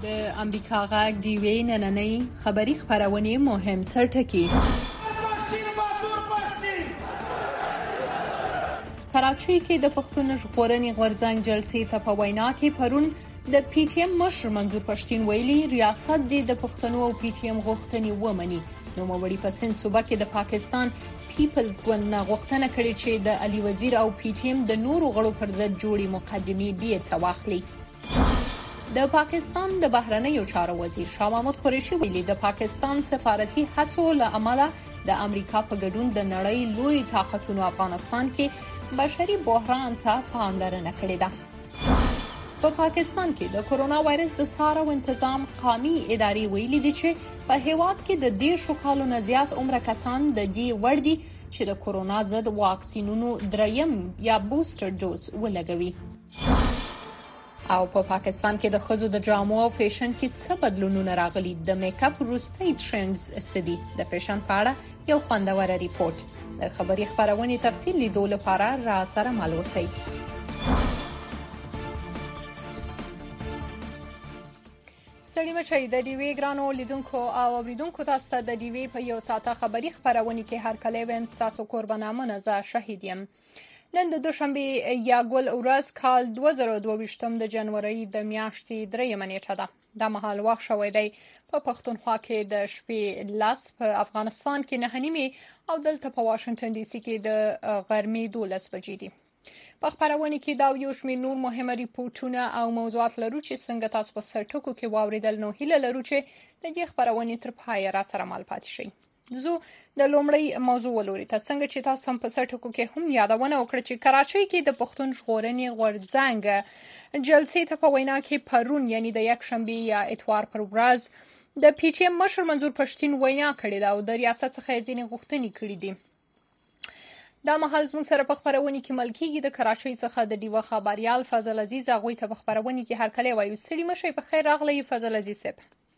د امریکا غږ د یوې نننۍ خبري خپرونې مهم سرټکي. کراچۍ کې د پښتون ژغورنې غورځنګ جلسې ته په وینا کې پرون د پی ټی ایم مشر منظور پښتين ویلي ریاست د پښتنو او پی ټی ایم غوښتنې ومني. نوموړي په سند صوبه کې د پاکستان پیپلز ګوند نه غوښتنه کړې چې د علي وزیر او پی ټی ایم د نورو غړو پر ضد جوړې مقدمې بیرته واخلي. د پاکستان د بهرنیو چارو وزیر شاه محمود قریشي ویلي د پاکستان سفارتي هڅو له امله د امریکا په ګډون د نړۍ لوی طاقتونو افغانستان کې بشري بحران ته پاملرنه کړې ده. په پاکستان کې د کورونا وایرس د څار او تنظیم قومي ادارې ویلي دي چې په هیواد کې د 10 کالو نه زیات عمر کسان د دې وړ دي چې د کورونا ضد واکسینونو دریم یا بوستر ډوز ولګوي. او په پاکستان کې د ښځو د ډرامو او فیشن کې څه بدلونونه راغلي؟ د میک اپ وروستي ټرندز سدي د فیشن په اړه یو خوندور ریپورت. د خبري خبرونې تفصیل لیدو لپاره را سره مل اوسئ. ستړي مشي د ډیوی ګرانو لیدونکو او اوریدونکو تاسو ته د ډیوی په یو ساعته خبري خبرونه کې هر کله ویم تاسو قربانه منزه شهید یم. نن د دوشنبه یا ګل ورځ کال 2022 د جنوري د میاشتې 3 نیټه ده. د مهال وخت شوې دی په پښتونخوا کې د شپې لاس په افغانستان کې 9:30 او دلته په واشنگټن ډي سي کې د غرمې 12 بجې دي. په خبرونه کې دا یو شمېر نور مهمه ریپورتونه او موضوعات لرو چې څنګه تاسو په سرټکو کې واوریدل. نو هیله لرو چې د دې خبرونه تر پایه را سره مل پاتې شي. زه د لومړی موضوع ولوري ته څنګه چې تاسو هم په سرټکو کې هم یادونه وکړه چې کراچۍ کې د پښتون ژغورنې غورځنګ جلسې ته په وینا کې پرون یعنی د یک شنبه یا اتوار پر ورځ د پی ټی ایم مشر منظور پښتين وینا کړې ده او د ریاست څخه ځینې غوښتنې کړې دي. دا مهال زموږ سره په خبرونه کې ملکیږي د کراچۍ څخه د ډیوه خبريال فضل عزیز هغه ته په خبرونه کې هر کله وایي ستړي مشي په خیر راغلی فضل عزیز صاحب.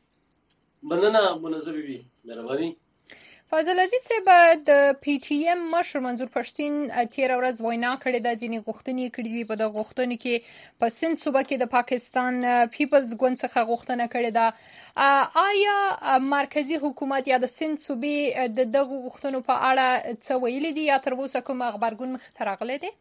مننه منظمه وي مهرباني. فضل عزیز صاحب د پی ټی ایم مشر منظور پښتين تیر ورځ وینا کړې ده ځینې غوښتنې کړې دي. په د غوښتنې کې په سند صوبه کې د پاکستان پیپلز ګوند څخه غوښتنه کړې ده. آیا مرکزی حکومت یا د سند صوبې د دغه غوښتنو په اړه څه ویلي دي یا تر اوسه کوم خبرګون مخ ته راغلی دی؟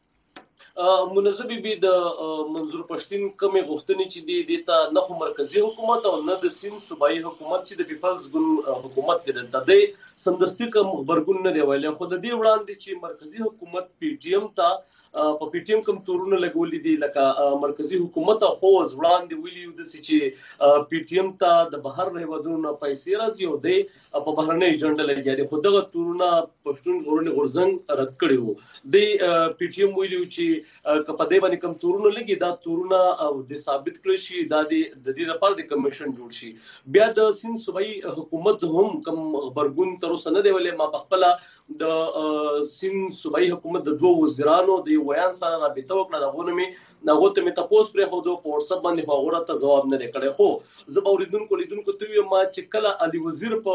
منظمي بي د منظور پښتين کومه غوښتنې چې دي د نه خو مرکزی حکومت او نه د سند صوبایي حکومت چې د پیپلز ګوند حکومت دی د دې سمدستي کوم خبرګون نه دی ویلي. خو د دې وړاندې چې مرکزی حکومت پی ټی ایم ته په پی ټی ایم کوم تورونه لګولې دي لکه مرکزی حکومت او پوز وړاندې ویلي د چې پی ټی ایم ته د بهر هیوادونو پیسې راځي او د په بهرنۍ ایجنډا لګیږي. خو دغه تورونه پښتون ژغورنې غورځنګ رد کړي وو. د پی ټی ایم ویلي چې په دې باندې کوم تورونه لګي دا تورونه د ثابت کړي شي د دې لپاره د کمیشن جوړ شي. بیا د سند صوبایي حکومت هم کوم خبرګون تر اوسه نه دی ویلي. ما په خپل د سند صوبایي حکومت د دوه وزیرانو د ویان سره رابطه وکړه. دغه ته مې تاسو پرې خو د واتس اپ باندې هغه ته جواب نه کړی. خو زه اوریدونکو لیدونکو ته ما چې کله علي وزیر په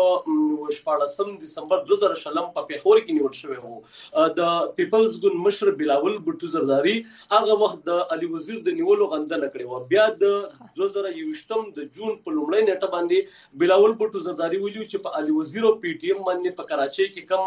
14 دسمبر 2020 په پیښور کې نیول شوی وو د پیپلز ګوند مشر بلاول بوټو زرداری هغه وخت د علي وزیر د نیولو غندنه کړې و. بیا د 2021 د جون په لومړۍ نیټه باندې بلاول بوټو زرداری ویلو چې په علي وزیر او پی ټی ایم باندې په کراچۍ کې کم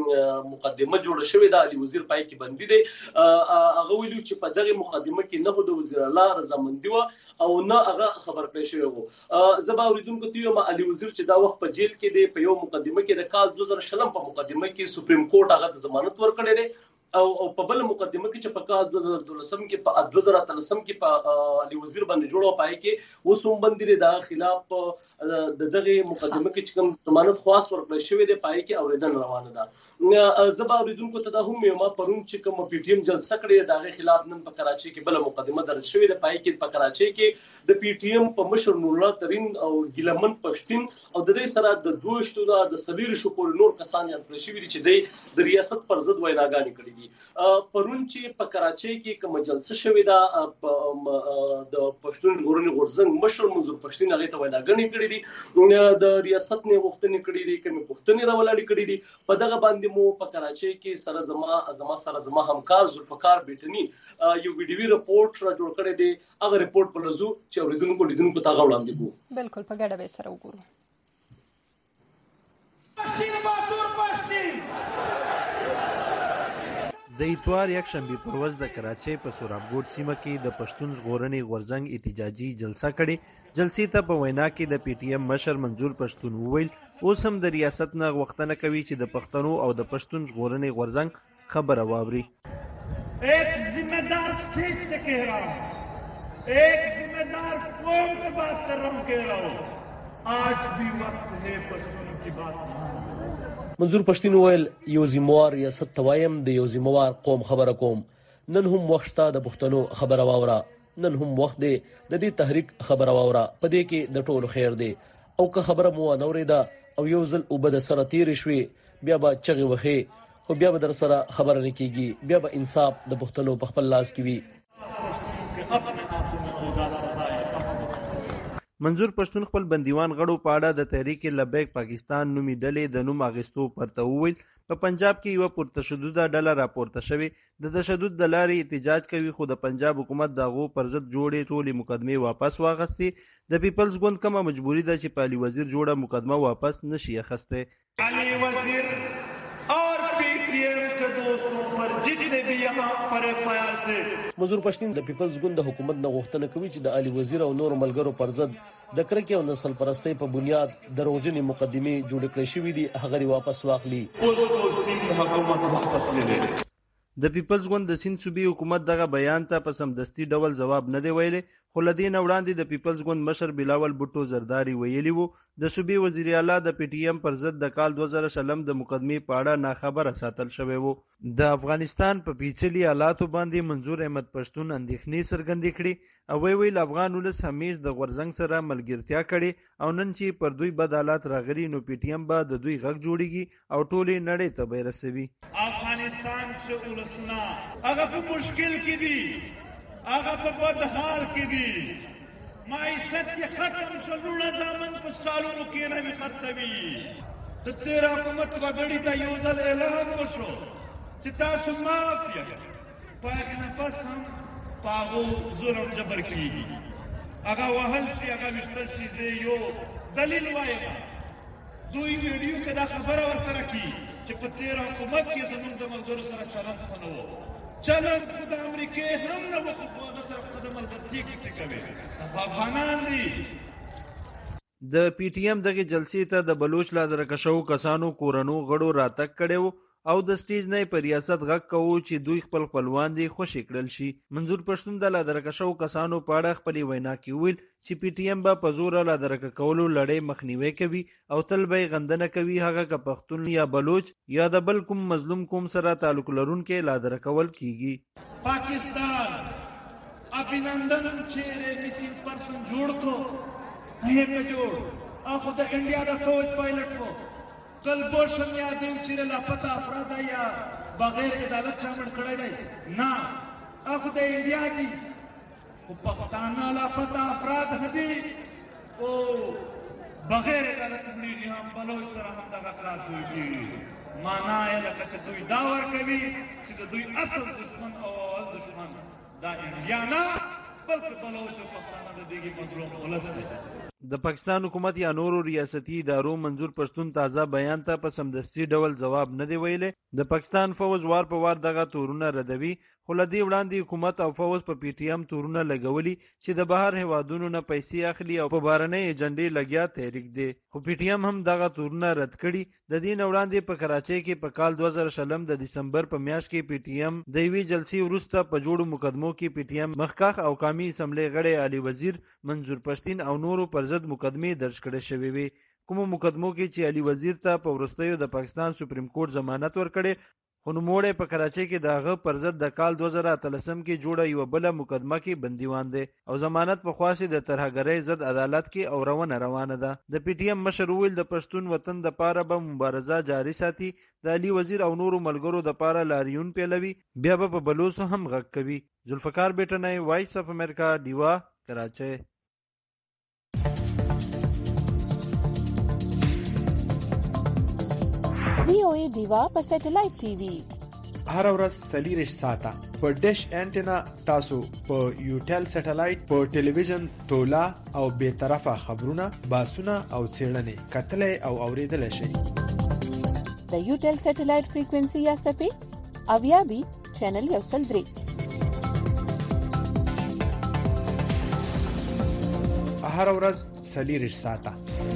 مقدمه جوړه شوې ده. علي وزیر پای کې بندي دی. هغه ویلو چې په دغه مقدمه کې نه د وزیر الله رضامندي و او نه هغه خبر کړی شوی وو. زبا اوریدونکو ته یم علي وزیر چې دا وخت په جیل کې دی په یو مقدمه کې د کال 2020 په مقدمه کې سپریم کورټ هغه ضمانت ورکړی دی او په بل مقدمه کې چې په کال 2012 کې په 2013 کې په علي وزیر باندې جوړو پای کې وسوم بندري دا خلاف د دغه مقدمه کې چې کوم ضمانت خاص ورکړل شوی دی پای کې اوریدل روانه ده. زبا اوریدونکو ته دا هم ما پرون چې کوم پی ټی ایم جلسه کړې دغه خلاف نن په کراچۍ کې بل مقدمه درج شوې ده. پای کې په کراچۍ کې د پی ټی ایم په مشر نور الله ترين او ګیلمن پښتين او د دې سره د 2 د سویر شو پور نور کسان یاد کړی شوی چې د ریاست پر ضد ویناګانې کړې دي. پرون چې په کراچۍ کې کوم جلسه شوې ده د پښتون ژغورنې غورځنګ مشر منظور پښتين هغه ته ویناګانې کړې کړې دي د ریاست نه غوښتنې کړې دي کوم غوښتنې راولاړې کړې دي په دغه باندې مو په کراچۍ کې سره زما همکار ذوالفقار بیٹنی یو ویډیوي رپورټ را جوړ کړی دی هغه رپورټ په لزو چې اوریدونکو ته غوړاندې کوو بالکل په ګډه به سره وګورو د اتوار یک شنبه پر ورځ د کراچۍ په سورابګوټ سیمه کې د پښتون ژغورنې غورځنګ احتجاجي جلسه کړې. جلسې ته په وینا کې د پی ټی ایم مشر منظور پښتون وویل اوس هم د ریاست نه غوښتنه کوي چې د پښتنو او د پښتون ژغورنې غورځنګ خبره واوري. एक जिम्मेदार स्टेट से कह रहा हूं, एक जिम्मेदार कौम की बात कर रहा हूं, कह रहा हूं आज भी वक्त है पश्तूनों की बात मानो. منظور پښتون ویل یو زموار ریاست توایم د یو زموار قوم خبره کوم نن هم وخت د پښتنو خبره واوره نن هم وخت دی د دې تحریک خبره واوره په دې کې د ټولو خیر دی او که خبره مو انوریدا او یو ځل وبد سره تیر شوي بیا به چغې وهي خو بیا به در سره خبره نه کیږي بیا به انصاف د پښتنو په خپل لاس کې وي. منظور پښتون خپل بندیوان غړو په اړه د تحریک لبیک پاکستان نومي ډلې د نوم اخیستو پرته وویل په پنجاب کې یو پرتشدد ډله راپورته شوې د تشدد د لارې احتجاج کوي خو د پنجاب حکومت دغه پر ضد جوړې ټولې مقدمې واپس واغستې. د پیپلز ګوند کومه مجبوری ده چې په علي وزیر جوړه مقدمه واپس نشي اخیسته. علي وزیر और पीटीएम के दोस्तों पर जितने भी यहाँ पर एफआईआर से منظور پښتون د پیپلز ګوند د حکومت نه غوښتنه کوي چې د علي وزیر او نور ملګرو پر ضد د کرکې او نسل پرستۍ په بنیاد دروغجنې مقدمې جوړې کړې شوې دي هغه واپس واخلي. د پیپلز ګوند د سیند صوبې حکومت دغه بیان ته په سمدستي ډول ځواب نه دی ویلی خو له دې نه وړاندې د پیپلز ګوند مشر بلاول بوټو زرداري ویلي وو د صوبې وزیر اعلی د پی ټی ایم پر ضد د کال 2000 د مقدمې په اړه ناخبره ساتل شوی وو. د افغانستان په پیچلي حالاتو باندې منظور احمد پښتون اندېښنې څرګندې کړې او ویل افغان ولس همیش د غورځنګ سره ملګرتیا کړې او نن چې پر دوی بد حالات راغلي نو پی ټی ایم به د دوی غږ جوړیږي او ټولې نړۍ ته به رسوي. افغانستان چې ولسنا هغه په مشکل کې دي هغه په بد حال کې دي معیشت یې ختم شو لوړه زامن په سټالونو کې نه خرڅوي د تیر حکومت وګړي ته یو ځل اعلان وشو چې تاسو معاف یې پاک نه پس هم پاغو ظلم جبر کیږي هغه وهل شي هغه وشتل شي زه یو دلیل وایم دوی ویډیو کې دا خبره ورسره کی چې په تیر حکومت کې زموږ د ملګرو سره چلند خنو چلند خو د امریکای هم نه وخو هغه سره د ملګرتیا کیسه کوي افغانان دي. د پی ټی ایم دغه جلسې ته د بلوچ لا درکشو کسانو کورنو غړو راتګ کړو او د سټیج نه په ریاست غږ کوو چې دوی خپل خپلوان دي خوشی کړل شي. منظور پښتون د لا درکشو کسانو په اړه خپل وینا کې ویل چې پی ټی ایم به په زور لا درک کولو لړۍ مخنیوي کوي او تل به غندنه کوي هغه که پښتون یا بلوچ یا د بل کوم مظلوم کوم سره تعلق لرونکي لا درکول کیږي. पाकिस्तान अभिनंदन चेहरे मिसिंग पर्सन जोड़ को नहीं पे जोड़ आखो द इंडिया द फौज पायलट को कलभूषण यादव चिरे लापता अफराद या बगैर अदालत चामड़ खड़े नहीं ना आखो द इंडिया दी पाकिस्तान लापता अफराद हदी ओ बगैर अदालत बड़ी जी हम बलोच सर हम तक क्लास हुई माना है लगा से दुई दावर कभी چې دوی اصل دشمن او اواز دشمن دا انډیا نه بلکې بلوچ او پښتانه د دې مظلوم ولس دي. د پاکستان حکومت یا نورو ریاستي ادارو منظور پښتون تازه بیان ته په سمدستي ډول جواب نه دی ویلی. د پاکستان فوج وار په وار دغه تورونه ردوي خو له دې وړاندې حکومت او فوج په پی ټی ایم تورونه لګولي چې د بهر هیوادونو نه پیسې اخلي او په بهرنۍ ایجنډې لګیا تحریک دی خو پی ټی ایم هم دغه تورونه رد کړي. د دې نه وړاندې په کراچۍ کې په کال 2000 د دسمبر په میاشت کې پی ټی ایم د یوې جلسې وروسته په جوړو مقدمو کې پی ټی ایم مخکښ او قومي اسمبلی غړی علي وزیر منظور پښتون او نورو پر ضد مقدمې درج کړې شوې وي. کومو مقدمو کې چې علي وزیر ته په وروستیو د پاکستان سپریم کورټ ضمانت ورکړي خو نوموړی په کراچۍ کې د هغه پر ضد د کال 2013 کې جوړه یوه بله مقدمه کې بندیوان دی او ضمانت په خوا د ترهګرۍ ضد عدالت کې او روانه ده. د پی ټی ایم مشر ویل د پښتون وطن د پاره به مبارزه جاري ساتي د علي وزیر او نورو ملګرو د پاره لاریون پیلوي بیا به په بلوڅ هم غږ کوي. ذوالفقار بیٹنی وایس اف امریکا ډیوا کراچۍ. VOA دیوا په سټلایټ ټي وي هر ورځ 40 ساعته په ډیش انټینا تاسو په یوټل سټلایټ په ټلویزیون تولا او به طرفه خبرونه باسونه او څېړنې کتلې او اوریدل شي د یوټل سټلایټ فریکوئنسي یا سپې اویا بي چینل 103 هر ورځ 40 ساعته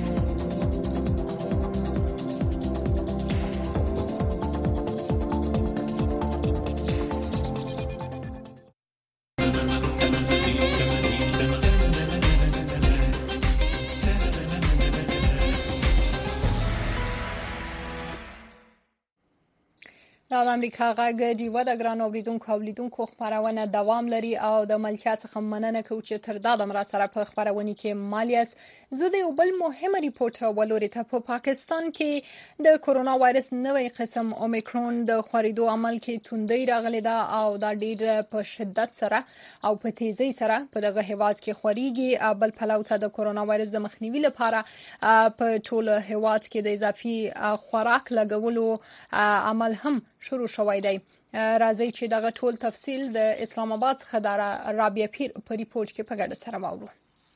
د امریکا غږ ډیوه د ګران اوریدونکو او لیدونکو خبرونه دوام لري او د ملکیت څخه مننه کوم چې تر دا د مرا سره په خبرونه کې مالیاس زه د یو بل مهم ریپورت ولوري ته په پاکستان کې د کورونا وایرس نوې قسم اومیکرون د خوريدو عمل کې توندۍ راغلي ده او دا ډېر په شدت سره او په تیزی سره په دغه هیواد کې خوريږي بل پلو ته د کورونا وایرس د مخنیوي لپاره په ټول هیواد کې د اضافي خوراک لګولو عمل هم شروع شوی دی راځي چې دغه ټول تفصیل د اسلام آباد څخه د رابعه پیر په ریپورت کې په ګډه سره واورو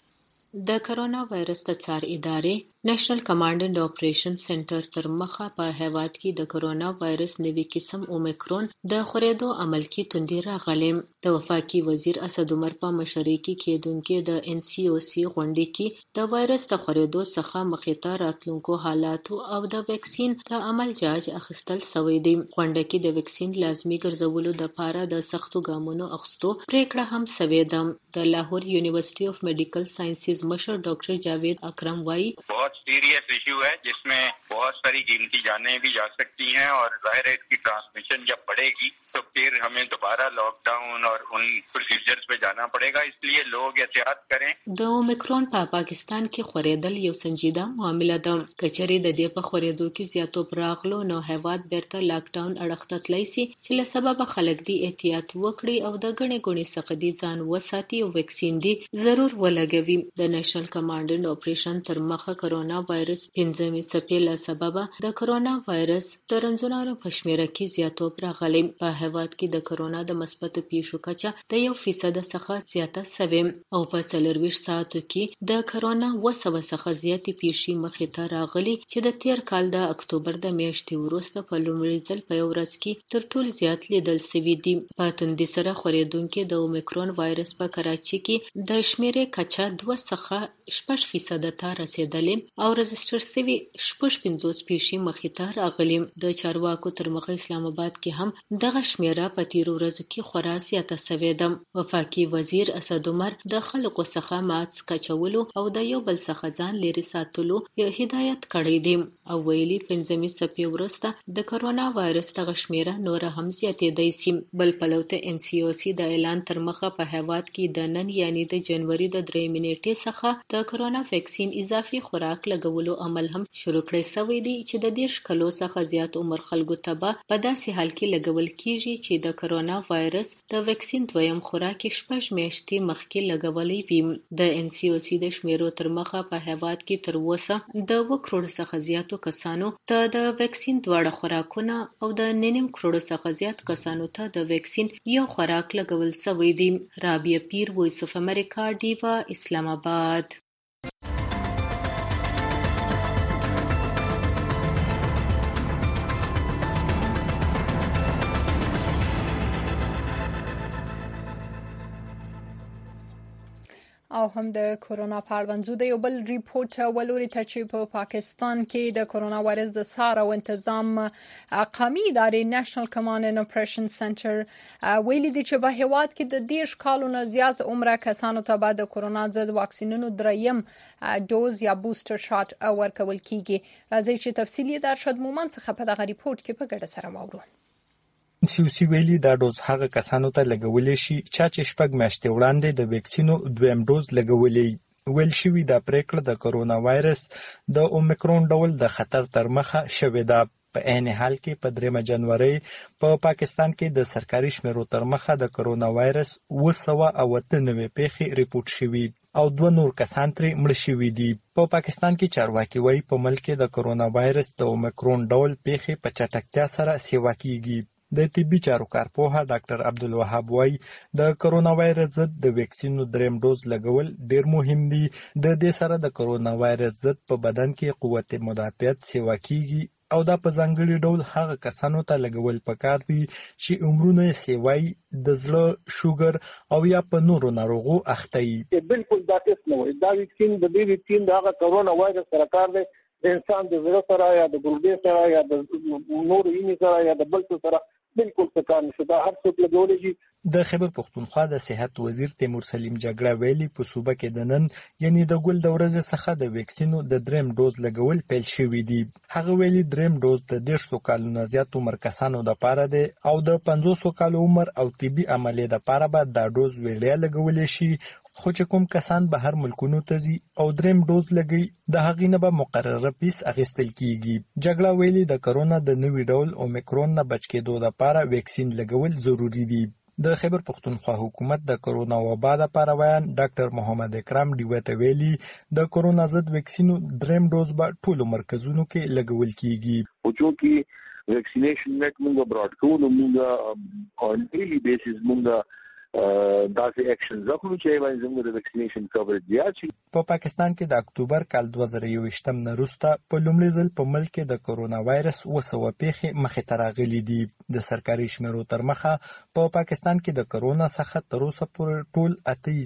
د کرونا وایرس د څار ادارې نېشنل کمانډ اینډ اپریشن سنټر تر مخه په هیواد کې د کرونا وایرس نوې قسم اومیکرون د خورېدو عمل کې توندۍ راغلې د وفاقي وزیر اسد عمر په مشرۍ کې کېدونکو د NCOC غونډې کې د وایرس د خورېدو څخه مخې ته راتلونکو حالاتو او د ویکسین د عمل جاج اخیستل شوی دی غونډه کې د ویکسین لازمي ګرځولو لپاره د سختو ګامونو اخیستو پریکړه هم شوې ده د لاهور یونیورسيټي اف میډیکل ساينسز मशहूर डॉक्टर जावेद अकरम वाई बहुत सीरियस इशू है जिसमें बहुत सारी कीमती जानें भी जा सकती हैं और जाहिर है इसकी ट्रांसमिशन जब बढ़ेगी तो फिर हमें दोबारा लॉकडाउन और उन प्रोसीजर्स पे जाना पड़ेगा इसलिए लोग एहतियात करें د اومیکرون په پاکستان کې خورېدل یو سنجیده معامله ده کچري د دې په خورېدو کې زیاتو پراغلو نو هیواد بیرته لاک ډاون اړخته تللی سي چې له سبب خلک دی احتیاط وکړي او د غنې غونې څخه دي ځان وساتي او ویکسین دی ضرور ولګوي د نېشنل کمانډ اینډ اپریشن تر مخه کرونا وایرس 15مې څپې له سبب د کرونا وایرس د رنځونو په شمیره کې زیاتو پراغلي په هیواد کې د کرونا د مثبت پیښو کچه د 1% څخه زیاته شوه او په 24 ساعتو کې د کرونا 200 څخه زیاتې پیښې مخې ته راغلي چې د تیر کال د اکتوبر د میاشتې وروسته په لومړي ځل په یو ورځ کې تر ټولو زیات لیدل شوی دی په توندۍ سره خورېدونکو د اومیکرون وایرس په کراچي کې د شمیرې کچه 2 څخه 6% ته رسیدلې او رجسټر شوی 50 پیښې مخې ته راغلي د چارواکو تر مخه اسلام آباد کې هم دغه شمیره په تیر ورځو کې خورا زیاته شوې ده وفاقي وزیر اسد عمر د خلکو څخه ماسک کچولو او د یو بل څخه ځان لري ساتلو یو هدایت کړی دی او ویلي 15 سپتمبر وروسته د کرونا وایرس د شمیره نور هم زیاتېدای شي بل پلوته NCOC د اعلان تر مخه په هیواد کې د نن یعنی د جنوري د 3 نیټې څخه د کرونا ویکسین اضافي خوراک لګولو عمل هم شروع کړی شوی دی چې د 10 کلو څخه زیات عمر خلکو ته په داسې حال کې لګول کیږي چې د کرونا وایرس د ویکسین دویم خوراک 6 میاشتې مخکې لګولې وي د NCOC د شمیرو تر مخه په هیواد کې تر اوسه د 1 کروڑ څخه زیاتو کسانو ته د ویکسین دواړه خوراکونه او د 9.5 کروڑ څخه زیات کسانو ته د ویکسین یو خوراک لګول شوی دی رابعه پیر وایس اف امریکا دیوا اسلام آباد او هم د کورونا په اړه د یو بل ریپورت ولوري ته چې په پاکستان کې د کورونا وایرس د سار او تنظیم قومي ادارې نېشنل کمانډ اینډ اپریشن سنټر ویلي دي چې په هیواد کې د 10 کالونو زیات عمره کسانو ته بعد د کورونا ضد واکسینونو دریم ډوز یا بوستر شاټ ورکول کیږي راځي چې تفصیلی د ارشد مومن څخه په دغه ریپورت کې په ګډه سره واورو NCOC ویلي دا ډوز هغه کسانو ته لګولې شي چې 6 میاشتې وړاندې د ویکسینو دویم ډوز لګولې ویل شوی دا پریکړه د کرونا وایرس د اومیکرون ډول د خطر تر مخه شوې ده په عین حال کې په 3 جنوري په پاکستان کې د سرکاري شمیرو تر مخه د کرونا وایرس 298 پیښې ریپورت شوې او 2 نور کسان ترې مړه شوي دي. په پاکستان کې چارواکي وایي په ملک کې د کرونا وایرس د اومیکرون ډول پیښې په چټکتیا سره سیوا کیږي. د طبي چارو کارپوه ډاکټر عبدالوهاب وایي د کرونا وایرس ضد د ویکسینو 3م ډوز لګول ډیر مهم دي. د دې سره د کرونا وایرس ضد په بدن کې قوت مدافعت سیوا کیږي او دا په ځانګړي ډول هغه کسانو ته لګول پکار دي چې عمرونه یې سیوای د زړه، شوګر او یا په نورو ناروغو اخته وي. بالکل دا ټیسټ نه وي. دا ویکسین د هغه کرونا وایرس سره کار دی. د انسان د زړه سره یا د ګردې سره یا د نورو وینې سره یا د بل څه سره بالکل څه کار نشي. دا هر څوک لګولی شي. د خیبر پښتونخوا د صحت وزیر تیمور سلیم جګړه ویلي په صوبه کې د نن یعنی د ګل د ورځې څخه د ویکسینو د 3م ډوز لګول پیل شوي دي. هغه ویلي 3م ډوز د 150 کالو نه زیات عمر کسانو لپاره دی او د 500 کالو عمر او طبي عملیې لپاره به دا ډوز ویړیا لګولی شي. خو چې کوم کسان بهر ملکونو ته ځي او 3م ډوز لګي د هغې نه به مقرره فیس اخیستل کیږي. جګړه ویلي د کرونا د نوي ډول اومیکرون نه بچ کېدو لپاره ویکسین لګول ضروري دي. د خیبر پښتونخوا حکومت د کرونا وبا لپاره ویان ډاکټر محمد اکرام ډیوه ته ویلي د کرونا ضد ویکسینو 3م ډوز به ټولو مرکزونو کې لګول کیږي. او چې ویکسینیشن نیټ موږ براډ کوو موږ اون ډیلی بیسس موږ داسې اکشنز وکړو چې باندې زموږ د ویکسینیشن کوریج زیات شي. په پاکستان کې د اکتوبر کال 2021 نه وروسته په لومړي ځل په ملک کې د کرونا وایرس 200 پیښې مخې ته راغلي دي. د سرکاري شمیرو تر مخه په پاکستان کې د کرونا څخه تر اوسه پورې ټول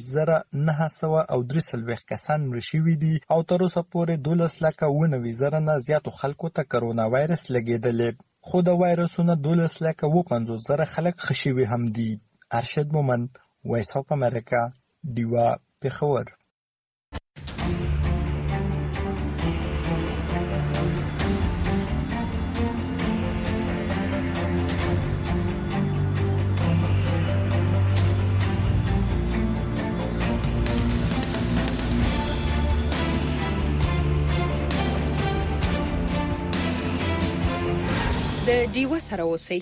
8933 کسان مړه شوي دي او تر اوسه پورې 12,19,000 نه زیاتو خلکو ته کرونا وایرس لګېدلی. خو د وایرسونو 12,50,000 خلک ښه شوي هم دي. ارشد مومند، وایس اف امریکا، ډیوا، پېښور. د ډیوا سره اوسئ.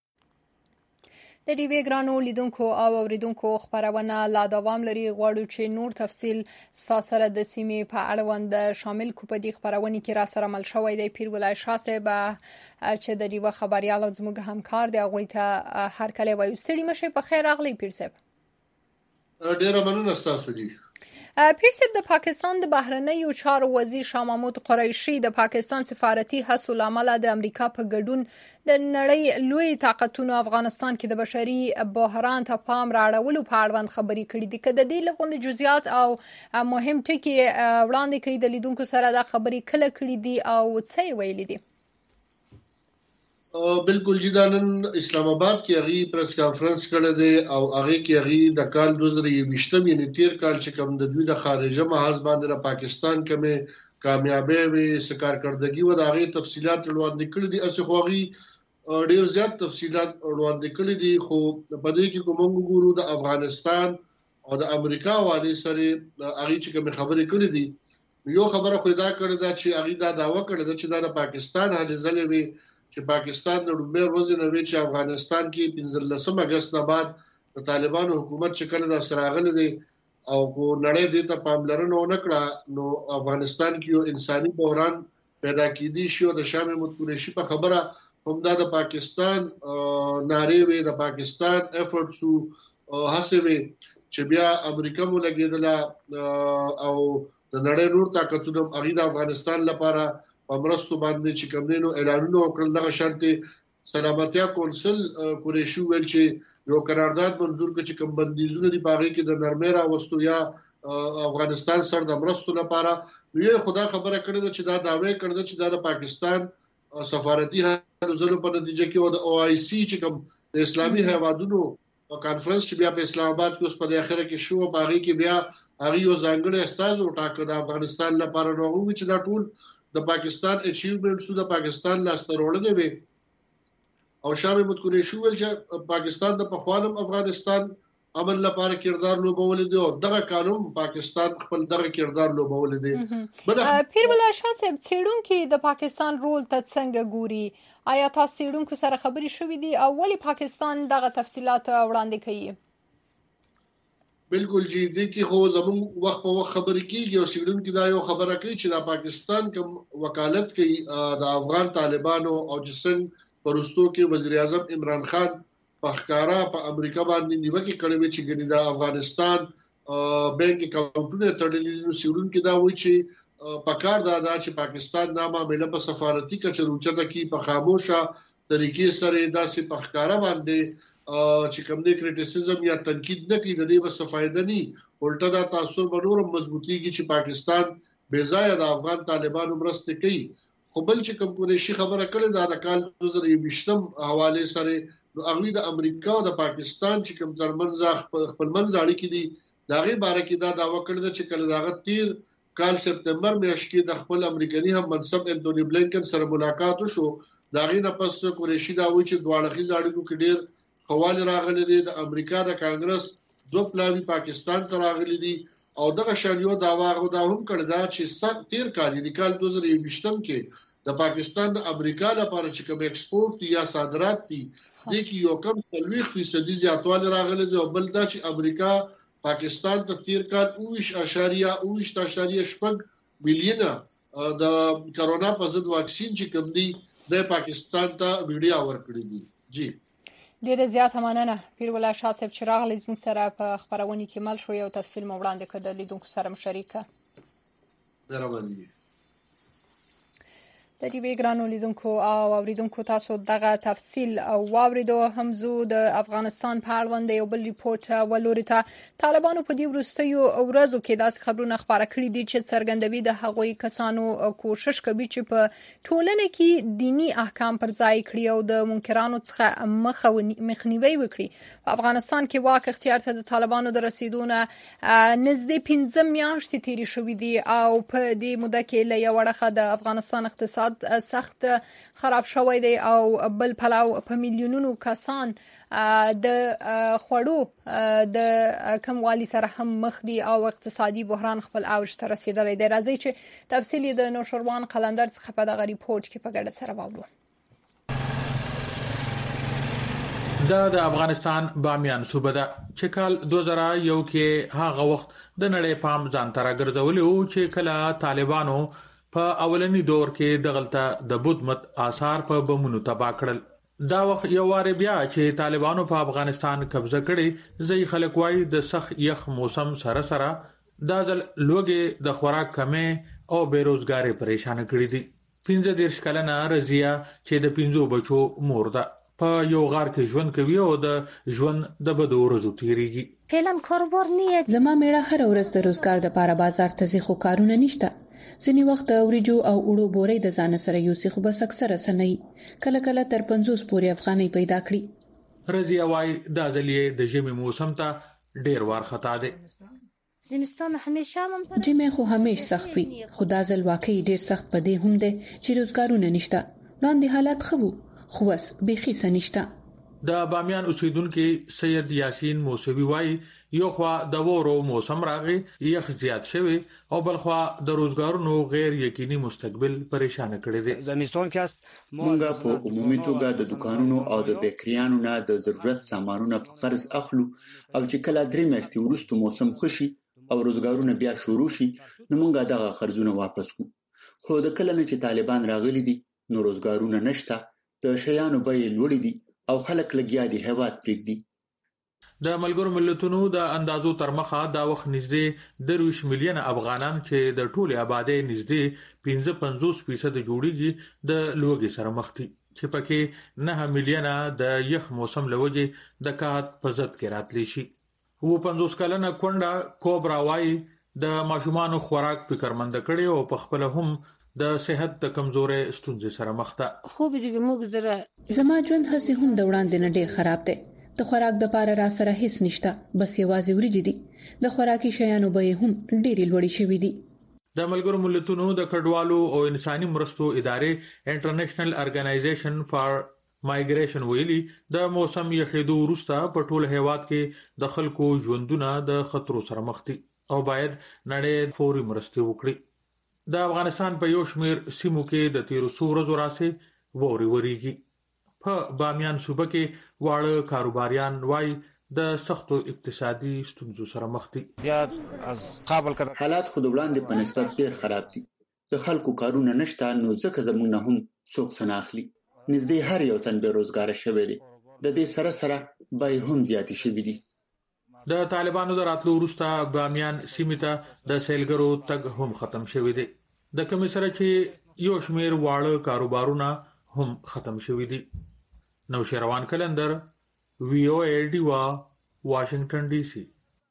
د ډیوی ګرانو لیدونکو او اوریدونکو خبرونه لا دوام لري. غواړو چې نور تفصیل ستاسو سره د سیمې په اړوند شامل کو. په دې خبرونه کې را سره مل شوی دی پیر ولای شاه صاحب چې د ډیوی خبريال او زموږ همکار دی. هغه ته هر کله وایو ستړي مشه. په خیر راغلی پیر صاحب. ډیره مننه تاسو دی. پیر صاحب د پاکستان د بهرنیو چارو وزیر شاه محمود قریشي د پاکستان سفارتي هڅو لامل د امریکا په ګډون د نړۍ لوی طاقتونو افغانستان کې د بشري بحران ته پام راړولو په اړوند خبرې کړې دي. که د دې لغوند جزئیات او مهم ټکي وړاندې کړي د لیدونکو سره دا خبرې کله کړې دي او څه ویلي دي؟ بالکل جدانن اسلام آباد کې هغه پریس کانفرنس کړی دی او هغه کې هغه د کال 2020 یعنی 13 کال چې کوم د دوی د خارجه محاذ باندې د پاکستان کې کامیابی وي سکارکردګي و د هغه تفصيلات وړاندې کړي دي. اسه خو هغه ډیر زیات تفصيلات وړاندې کړي دي. خو په دې کې کوم ګورو د افغانستان او د امریکا والی سره هغه چې کوم خبرې کړي دي یو خبره خو دا کړی دا چې هغه دا داوا کړی دا چې د پاکستان هلي ځلې وي چې پاکستان د لومړي ورځې نه وی چې افغانستان کې 15 اگست نه بعد د طالبانو حکومت چې کله د سراغله دي او کو نړۍ دې ته پاملرنه ونکړه نو افغانستان کې یو انساني بحران پیدا کیدی شو. د شاه محمود قریشي په خبره همدا د پاکستان ناری وی د پاکستان افورټس او هڅه وی چې بیا امریکا مو لګیدله او د نړۍ نور طاقتونو هغه د افغانستان لپاره پمرستو باندې چې کومینو اعلانونه وکړل دغه شرط سلامتیا کونسل قریشي ویل چې یو قرارداد منزور کړي چې کوم بندیزونه دی باغې کې د نرمه راوستو یا افغانستان سره د مرستو لپاره یو خدا خبره کړې چې دا داوی کړی چې د پاکستان سفارتي هڅو په نتیجه کې او د او آی سی چې کوم د اسلامي هیوادونو کانفرنس چې بیا په اسلام آباد کې اوس په اخره کې شو باغې کې بیا هغه یو ځانګړی استاد وټاکه د افغانستان لپاره نو چې دا ټول د پاکستان اچیومنټس د پاکستان لاسترولنه وي او شاه محمود قریشي ویل چې پاکستان د پخوانم افغانستان امن لپاره کردار لوبول دي او دغه قانون پاکستان خپل دغه کردار لوبول دي. پیر ولا شاه صاحب څېړونکو د پاکستان رول ته څنګه ګوري؟ آیا تاسو څېړونکو سره خبرې شوې دي او ولې پاکستان دغه تفصيلات وړاندې کوي؟ بالکل جی د کی خو زمون وخت په وخت خبرې کیږي او سیډون کې دا یو خبره کوي چې د پاکستان کوم وکالت کوي د افغان طالبانو او جسن پرستو کې وزیر اعظم عمران خان په ښکارا په امریکا باندې نیوکه کړې وي چې ګنې د افغانستان بانک اکاونټونه تړلي نو سیډون کې دا وایي چې پکار دا چې پاکستان نامه مله په سفارتي کچه روچته کې په خاموشه طریقې سره داسې په ښکارا باندې چې کوم د کریټیسیزم یا تنقید نه کوي د دې بس فائدہ نه ولټه دا تاثیر بنور مضبوطیږي چې پاکستان بے ځای د افغان طالبانو مرسته کوي خو بل چې کوم قریشي خبره کړې د کال 2020 حواله سره نو هغه د امریکا او د پاکستان چې کوم ترمنځ خپل منځ اړیکې دي دا غي باره کې دا داوا کړل چې کله داغه 13 کال سپتمبر میاشت کې د خپل امریکایي هم منصب انټونی بلینکن سره ملاقات وشو دا غي نه پس قریشي دا وایي چې دواړه خي ځاړو کې ډېر حواله راغلي دي د امریکا د کانګرس دوه پلاوی پاکستان ته راغلي دي او دغه شالیو داوا غو دا هم کړی دا چې 13 کال یعنی کال 2020 کې د پاکستان د امریکا لپاره چې کوم ایکسپورت یا صادرات دي د کې یو کم 30% زیاتوالی راغلي دي او بل دا چې امریکا پاکستان ته 13 کال 19.8 ملیونه د کرونا په ضد واکسین چې کوم دي د پاکستان ته ویډیا ورکړي دي جی ډیره زیاته مننه پیرولله شاه صاحب چې راغلی زموږ سره په خبرونه کې مل شو یو تفصیل مو وړاندې کړ د لیدونکو سره مشارکه درمنې د ټي وي ګرانو لیدونکو او اوریدونکو تاسو دغه تفصیل او واوریدو هم زو د افغانستان په اړوند یو بل ریپورت ولورته طالبانو په دې وروستیو ورځو کې داس خبرونه خبره کړې دي چې څرګندوي د هغوی کسانو کوشش کوي چې په ټولنه کې دینی احکام پر ځای کړي او د منکرانو څخه مخنیوي وکړي په افغانستان کې واک اختیار ته د طالبانو د رسیدونه نږدې 15 میاشتې تیرې شوې دي او په دې موده کې له یو اړخه د افغانستان اقتصاد سخت خراب شوی دی او بل پلاو په میلیونونو کسان د خوړو د کموالي سره هم مخ دي او اقتصادي بحران خپل اوج ته رسیدلی دی راځي چې تفصیل د نوشروان قلندر څخه په دغه ریپورت کې په ګډه سره واورو د افغانستان بامیان صوبه ده چې کال 2001 کې هغه وخت د نړۍ پام ځان تر ګرځولې او چې کله طالبانو په اولنی دور کې دغلطه د بودھ مت آثار په بمونو تبا کړل دا وخت یو واره بیا چې طالبانو په افغانستان قبضه کړي ځای خلک وای د سخ یخ موسم سره سره دا ځل لوګي د خوراک کمې او بیروزګاری پریشان کړي دي 15 کلنه رضیا چې د 15 بچو مور ده په یو غار کې ژوند کوي او د ژوند د بدو ورځو تیریږي فعلا کاروبار نه زما میړه هر ورځ د روزګار لپاره بازار ته ځي خو کارونه نشته ځینی وخت اوریجو او اورو بورې د ځان سره یوسي خو بس اکثره سنئ کله کله تر 50 پورې افغاني پیدا کړي رضیا وای د ځلې د ژمي موسم ته ډیر وار خطا ده زمستان همیشه ممتاز ژمي خو همیش سخت وي خو دا ځل واقعي ډیر سخت پدې هم ده چې روزګارونه نشته وړاندې حالت خو خو بس بيخي سنشته د بامیان اوسیدونکو سید یاسین موسوی وای یو خوا د وورو موسم راغی یخ زیات شوی او بل خوا د روزګارونو غیر یقیني مستقبل پریشان کړی دی زمستان کې مونږه په عمومي توګه د دکانونو او د بیکریانو نه د ضرورت سامانونه په قرض اخلو او چې کله درې میاشتې وروسته موسم خوشي او روزګارونه بیا شروع شي نو مونږه دغه قرضونه واپس کوو خو د کله نه چې طالبان راغلي دي نو روزګارونه نشته د شیانو بیې لوړې دي او خلک لګیا دي هیواد پرېږدي د ملګرو ملتونو د اندازو تر مخه دا وخت نږدې 20 میلیونه افغانان چې د ټولې آبادی نږدې 55% جوړیږي د لوګي سره مخ دي چې پکې 9 میلیونه د یخ موسم لوجه د کات په ضد کې راتلی شي و 50 کلنه کونډه کوبرا وای د ماشومانو خوراک فکرمند کړي او په خپل هم د صحت د کمزورې ستونزې سره مخ ده خو به موږ زره زما ژوند هسي هم د وړاندې نه ډیر خراب دی د خوراک د پاره را سره هیڅ نشته بس یوازې ورجې دي د خوراکي شیانو به هم ډېری لوړې شوې دي د ملګرو ملتونو د کډوالو او انساني مرستو ادارې انټرنیشنل ارګنایزیشن فار مایګریشن ویلي د موسم یخېدو وروسته په ټول هیواد کې د خلکو ژوندونه د خطر سره مخ دي او باید نړۍ فوري مرستې وکړي د افغانستان په یو شمیر سیمو کې د 13 ورځې راسي ووري وریږي په بامیان صوبه کې واړه کاروباریان وای د سختو اقتصادي ستونزو سره مخ دي. حالات خو د وړاندې په نسبت ډېر خراب دي. د خلکو کارونه نشته، نو ځکه زموږ نه هم څوک څه نه اخلي. نږدې هر یو تن بېروزګاره شوی دی. د دې سره سره بیې هم زیاتې شوي دي. د طالبانو د راتلو وروسته بامیان سیمې ته د سیلګرو تګ هم ختم شوی دی. د کومې سره چې یو شمېر واړه کاروبارونه هم ختم شوي دي. نوشیروان کلندر، VOA ډیوا، واشنگټن ډي سي.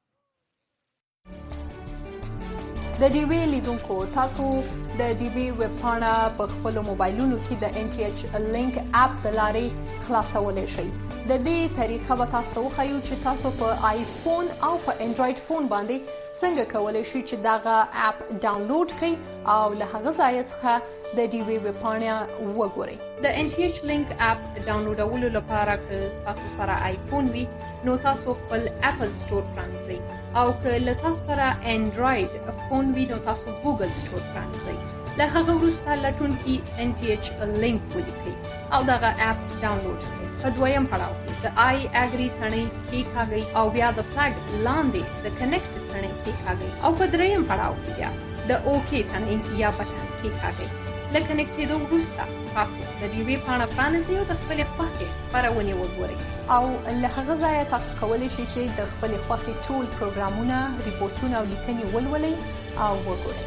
د ډیوی لیدونکو تاسو د ډیوی ویب پاڼه په خپل موبایلونو کې د NTH لینک اپ د لارې خلاصولای شئ. د دې طریقه به تاسو وښیو چې تاسو په آیفون او په انډراید فون باندې څنګه کولای شئ چې دغه اپ ډاونلوډ کړئ او له هغه ځای څخه د ډیوی ویب پاڼه وګورئ. د NTH لینک اپ ډاونلوډولو لپاره که تاسو سره آیفون وي نو تاسو خپل اپل سٹور پرانځئ او که له تاسو سره انډراید فون وي نو تاسو ګوګل سٹور پرانځئ. له هغه وروسته لټونکي NTH لینک ولیکئ او دغه اپ ډاونلوډ کړئ. په دویم پړاو کې د آی اګری تڼۍ کېکاږئ او بیا د فلګ لاندې د کنیکټ تڼۍ کېکاږئ او په دریم پړاو کې بیا د اوکی تڼۍ یا بټن کېکاږئ. له کنیکټېدو وروسته تاسو د ډیوی پاڼه پرانیزئ او د خپلې خوښې خپرونې وګورئ او له هغه ځایه تاسو کولی شئ چې د خپلې خوښې ټول پروګرامونه، ریپورټونه او لیکنې ولولئ او وګورئ.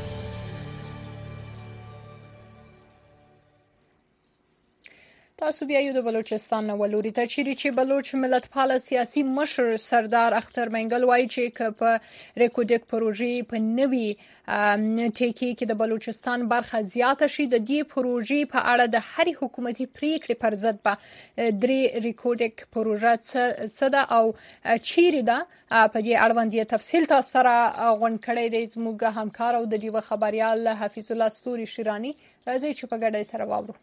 تاسو بیا یو د بلوچستان نه ولوري ته چې بلوچ ملتپال سیاسي مشر سردار اختر منګل وایي چې په ریکوډک پروژې په نوي ټیکي کې د بلوچستان برخه زیاته شي. د دې پروژې په اړه د هرې حکومتي پریکړې پر ضد په درې ریکوډک پروژه څه ده او چیرې ده. په دې اړوند تفصیل تاسو سره غونډ کړی دی زموږ همکار او د ډیوه خبريال حفیظ الله ستوري شیرانی. راځي چې په ګډه سره واورو.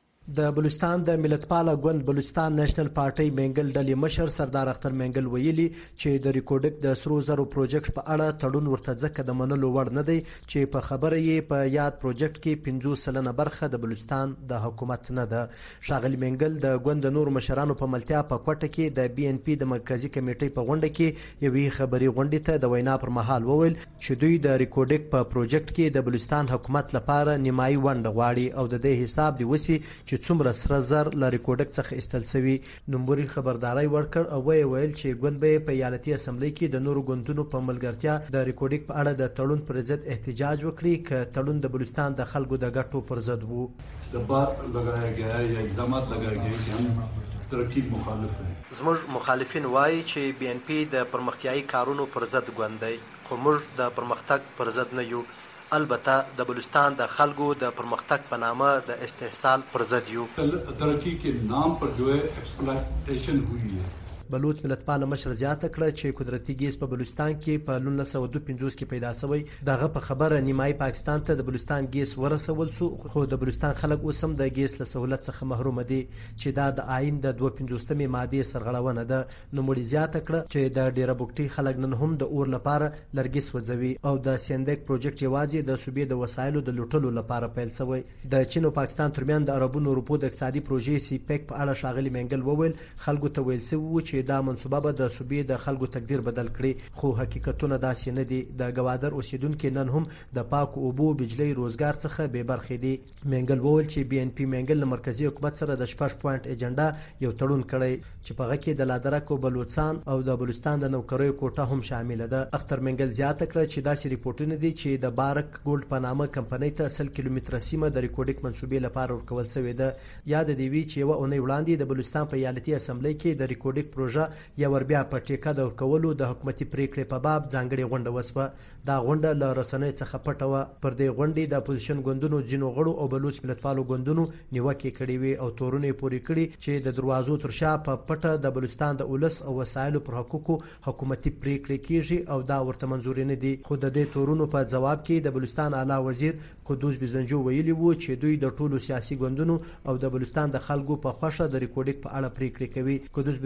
د بلوچستان د ملتپاله ګوند بلوچستان نېشنل پارټي منګل ډلې مشر سردار اختر منګل ویلي چې د ریکوډک د سرو زرو پروجیکټ په اړه تړون ورته ځکه د منلو وړ نه دی چې په خبره یې په یاد پروجیکټ کې 50% برخه د بلوچستان د حکومت نه ده. ښاغلي منګل د ګوند د نور مشرانو په ملتیا په کوټه کې د BNP د مرکزی کمیټې په غونډه کې یوې خبري غونډې ته د وینا پر مهال وویل چې دوی د ریکوډک په پروجیکټ کې د بلوچستان حکومت لپاره نیمایي ونډه غواړي او د دې حساب دی وسی چې څومره سره زر ل ریکوډک څخه استل سوي. نومبري خبرداري ورکړ او ویل چې ګوند به په ایالتي اسمبلی کې د نورو ګوندونو په ملګرتیا د ریکوډک په اړه د تړون پر ضد احتجاج وکړي ک تړون د بلوچستان د خلکو د ګټو پر ضد وو. د بار لګایا گیا یا الزامات لګایا گیا چې هم ترکیب مخالف دي. زموږ مخالفین وایي چې BNP د پرمختیايي کارونو پر ضد ګوند دی خو موږ د پرمختګ پر ضد نه یو. البته د بلوچستان د خلکو د پرمختګ په نامه د استحصال پر ضد یو. ترقی کے نام پر جو ہے ایکسپلائٹیشن ہوئی ہے. بلوچ ملتپال مشر زیاته کړه چې قدرتي ګیس په بلوچستان کې په 1952 کې پیدا شوی. دغه په خبره نیمای پاکستان ته د بلوچستان ګیس ورسول سو خو د بلوچستان خلک اوس هم د ګیس له سہولت څخه محروم دي چې دا د آئین د 250مې ماده سرغړونه ده. نو مړي زیاته کړه چې د ډیره بوکټي خلک نن هم د اور لپاره لرګیس وځوي او د سیندک پروجیکټ یوازې د صوبې د وسایلو د لوټلو لپاره پیل شوی. د چین او پاکستان ترمن د عربو اروپا د اقتصادي پروژې CPEC په اړه ښاغلي منګل وویل خلکو ته ویل سو چې دا منصوبه به د صوبې د خلکو تقدیر بدل کړي خو حقیقتونه داسې نه دي. د گوادر اوسیدونکو نن هم د پاک اوبو بجلی روزګار څخه بې برخې دي. منګل وویل چې BNP منګل له مرکزی حکومت سره د 6 پوینټ ایجنډا یو تړون کړی چې په هغه کې د لادرک او بلوچستان او د بلوچستان د نوکریو کوټه هم شامل ده. اختر منګل زیاته کړه چې داسې ریپورتونه دي چې د بارک ګولډ په نامه کمپنۍ ته 100 کیلومتره سیمه د ریکوډک منصوبې لپاره ورکول شوې ده. یاد دی وی چې و اونۍ وړاندې د بلوچستان په ایالتي اسمبلی کې د ریکوډک پروژه یا ور بیا په ټیکه د ورکولو د حکومتي پریکړې په باب ځانګړي غونډه وسوه. دا غونډه له رسنۍ څخه پټه وه. پر دې غونډې د اپوزیشن ګوندونو ځینو غړو او بلوچ ملتپالو ګوندونو نیوکې کړې وي او تورونه پورې کړي چې د دروازو تر شا په پټه د بلوچستان د اولس او وسایلو پر حقوقو حکومتي پریکړې کیږي او دا ورته منځوري نه دي. خو د دې تورونو په جواب کې د بلوچستان اعلی وزیر قدوس بزنجو ویلي وو چې دوی د ټولو سیاسي ګوندونو او د بلوچستان د خلکو په خوښه د ریکوډک په اړه پریکړې کوي. قدوس بزنجو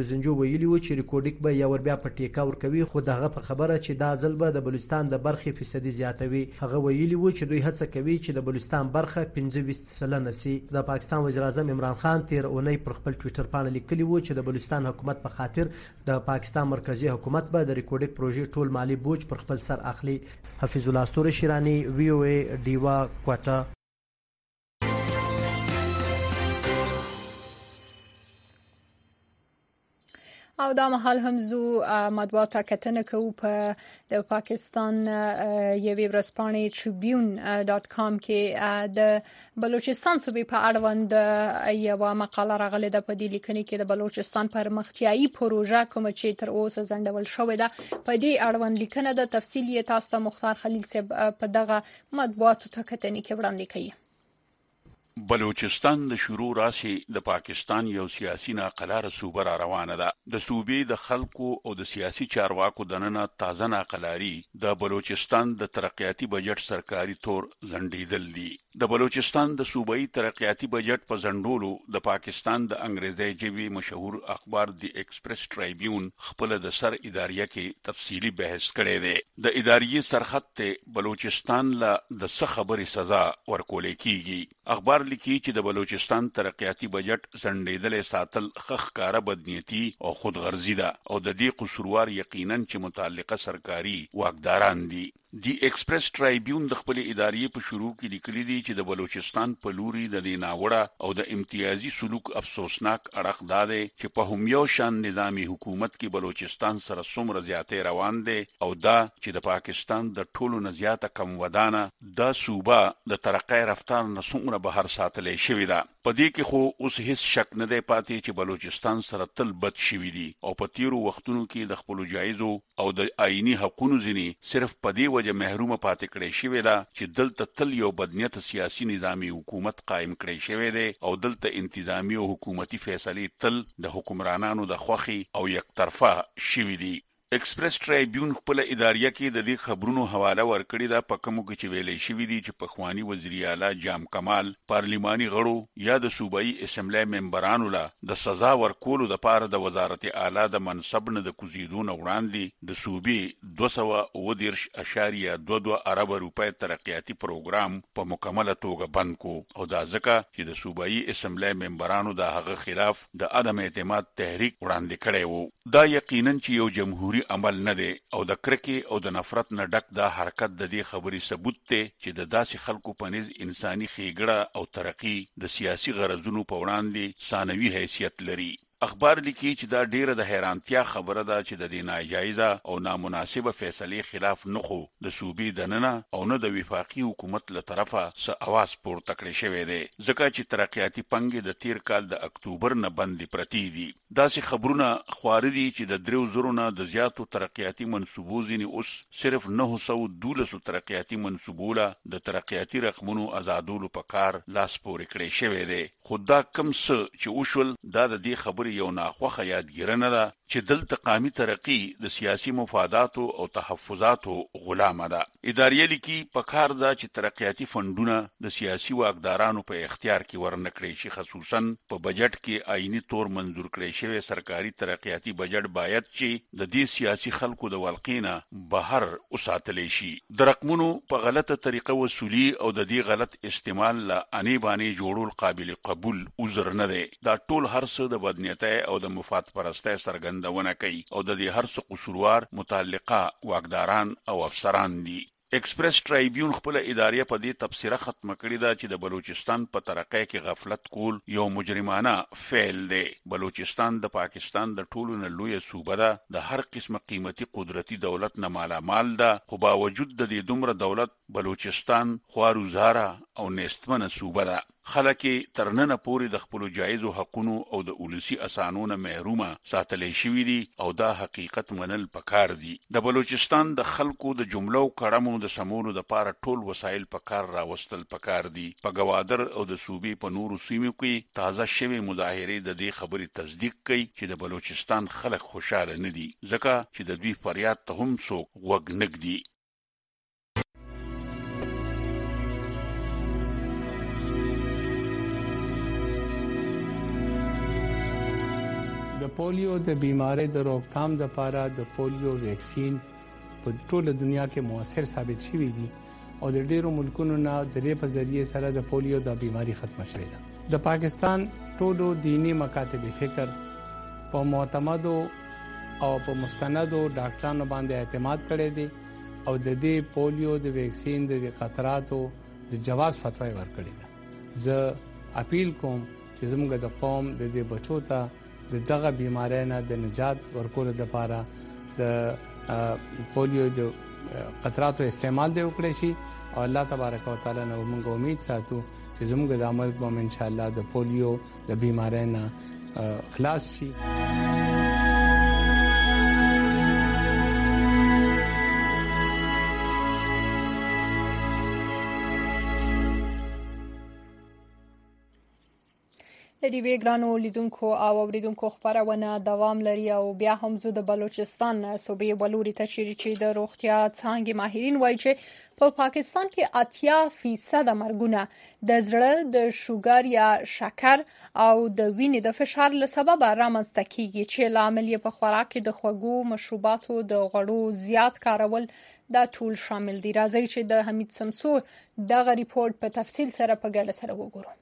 ویلي و چې ریکورډیک به یو ور بیا په ټیکا ورکوي، خو دغه په خبره چې دا ځل به د بلوچستان د برخې فیصدي زیاتوي. هغه ویلي و چې دوی هڅه کوي چې د بلوچستان برخه 25% سي. د پاکستان وزیر اعظم عمران خان تیر اونۍ پر خپل ټوئیټر باندې لیکلی و چې د بلوچستان حکومت په خاطر د پاکستان مرکزی حکومت به د ریکورډیک پروژې ټول مالی بوج پر خپل سر اخلي. حفیظ الله استوره شیرانی، وی او ای، ډیوا کوټه. او دا مهال هم زو مطبوعات کتنه کوو په د پاکستان یوې ورځپاڼې tribune.com کې د بلوچستان صوبې په اړوند یو مقاله راغله د په دې لیکنې کې د بلوچستان پرمختیايي پروژه کوم چې تر اوسه ځنډول شوې ده. په دې اړوند لیکنه د تفصیلی تاسو مختار خلیل صاحب په دغه مطبوعات کتنې کې وړاندې کړي. بلوچستان د شروع راسي د پاکستان یو سیاسي ناقلاره صوبه را روانه ده. د صوبې د خلکو او د سیاسي چارواکو دننه تازه ناقلاري د بلوچستان د ترقیاتي بجټ سرکاري تور زندیدل دي. د بلوچستان د صوبایي ترقیاتي بجټ په زندولو د پاکستان د انګریزي ژبې مشهور اخبار دی ایکسپریس ټرایبیون خپل د سر اداریه کې تفصیلی بحث کړی دی. د اداریې سرخط ته بلوچستان له د څه خبرې سزا ورکول کیږي. اخبار لیکي چې د بلوچستان ترقیاتي بجټ زندیدل ساتل خخکاره بدنیتی او خودغرضی ده او د دې قصوروار یقینا چې متعلقه سرکاري واکداران دي. دی ایکسپریس ټرایبیون د خپل ادارې په شروع کې لیکلي دي چې د بلوچستان په لوري د ناوړه او د امتیازي سلوک افسوسناک اړخ دا دی چې په هم یو شان نظامی حکومت کې بلوچستان سره څومره زیاتې روان دي او دا چې د پاکستان د ټولو نه زیاته کم ودانه د صوبه د ترقۍ رفتار نه څومره بهر ساتلې شوې ده. په دې کې خو اوس هیڅ شک نه دی پاتې چې بلوچستان سره تل بد شوی دي او په تیرو وختونو کې د خپل جایزو او د آئینی حقوقو ځینی صرف په دې وجه محرومه پاتې کړي شوی ده چې دلته تل یو بدنیت سیاسي نظامی حکومت قائم کړي شوی دی او دلته انتظامی او حکومتي فیصلې تل د حکمرانانو د خوخي او یک طرفه شوی دي. ایکسپریس ټرایبیون خپل اداریه کې د دې خبرونو حواله ورکړی دا په کومو کې چې ویلې شوی دی چې پخوانی وزیر اعلی جام کمال پارلیماني غړو یا د صوبایي اسمبلی ممبرانو له د سزا ورکولو د پاره د وزارت اعلی د منصب نه د کوزیدون وړاندې د صوبې 230.22 ارب روپۍ ترقیاتي پروګرام په مکمله توګه بند کو او دا ځکه چې د صوبایي اسمبلی ممبرانو د هغه خلاف د عدم اعتماد تحریک وړاندې کړی وو. دا یقینا چې یو جمهوریت عمل نه دی او د کرکې او د نفرت نه ډک دا حرکت د دې خبرې ثبوت دی چې د داسې خلکو په نيز انساني ښېګړه او ترقی د سیاسي غرضونو په وړاندې ثانوي حیثیت لري. اخبار لیکي چې دا ډیره د حیرانتیا خبره ده چې د دې ناجایزه او نامناسبه فیصلې خلاف نه خو د صوبې دننه او نه د وفاقي حکومت له طرفه څه आवाज پورته کړی شوی دی ځکه چې ترقیاتي پنګ د تیر کال د اکتوبر نه بندي پرتی دي. داسې خبرونه خوار دي چې د 3,000 نه د زیاتو ترقیاتي منصوبو ځینې اوس صرف 912 ترقیاتي منصوبوله د ترقیاتي رقمونو آزادولو په کار لاس پورې کړی شوی دی. خدا کم څه چې وشول دا د دې خبرې یو ناخوخه یادګیرنه ده چې دلته قومي ترقی د سیاسي مفاداتو او تحفظاتو غلامه ده. ادارې لیکي په کار ده چې ترقیاتي فندونه د سیاسي واکدارانو په اختیار کې ورنکړي شي. خصوصا په بجټ کې آئینی تور منظور کړي شوی سرکاري ترقیاتي بجټ باید چې د دې سیاسي خلکو د ولقینه بهر وساتلې شي. د رقمونو په غلطه طریقه وصولي او د دې غلط استعمال لا اني باندې جوړول قابل قبول عذر نه دی. دا ټول هرڅه د بدنیتۍ او د مفاد پرستۍ څرګندونه کوي او د دې هرڅه قصوروار متعلقه واکداران او افسران دي. ایکسپریس ټرایبیون خپل ادارې په دې تبصره ختمه کړې ده چې د بلوچستان په ترقۍ کې غفلت کول یو مجرمانه فعل دی. بلوچستان د پاکستان د ټولو نه لوی صوبه ده، د هر قسمه قیمتي قدرتي دولت نه مالامال ده، خو باوجود د دې دومره دولت بلوچستان خواروزاره او نستمنه صوبه ده. خلک ترننه پورې د خپل جایزو حقونو او د اولسي اسانونو محرومه ساتلې شوی دي او دا حقیقت منل پکار دي. د بلوچستان د خلکو د جملو کړمو د سمونو د پاره ټول وسایل پکار راوستل پکار دي. په گوادر او د صوبې په نورو سیمو کې تازه شوی مظاهره د دې خبرې تصدیق کوي چې د بلوچستان خلک خوشاله نه دي ځکه چې د دوی فریاد ته هم څوک وګ نګدي. د پولیو د بیماری د روکثام لپاره د پولیو ویکسین په ټوله دنیا کې موثر ثابت شوی دی او د ډیرو ملکونو نه د دې په ذریعہ سره د پولیو د بیماری ختم شوې ده. د پاکستان ټولو دینی مکاتب فکر په معتمدو او په مستندو ډاکټرانو باندې اعتماد کړی دی او د دې پولیو د ویکسین د خطراتو د جواز فتوا ورکړی ده. زه اپیل کوم چې زموږ د قوم د دې بچو ته دغه بیماری نه د نجات ورکولو لپاره د پولیو د قطراتو استعمال دی وکړي شي او الله تبارک وتعالى نو موږ امید ساتو چې زموږ د عمل په ان شاء الله د پولیو د بیماری نه خلاص شي. د دې ګرانو لیدونکو او اوریدونکو خبرونه دوام لري او بیا هم زه د بلوچستان صوبې بلوري ته چې د روغتیا څانګې ماهرین وایي چې په پاکستان کې 80% مرګونه د زړه د شوګر یا شکر او د وینې د فشار له سبب رامنځته کیږي چې لامل یې په خوراک کې د خوږو مشروباتو د غوړو زیات کارول دا ټول شامل دي. راځي چې د حمید سمسور دغه ریپورت په تفصیل سره په ګډه سره وګورو.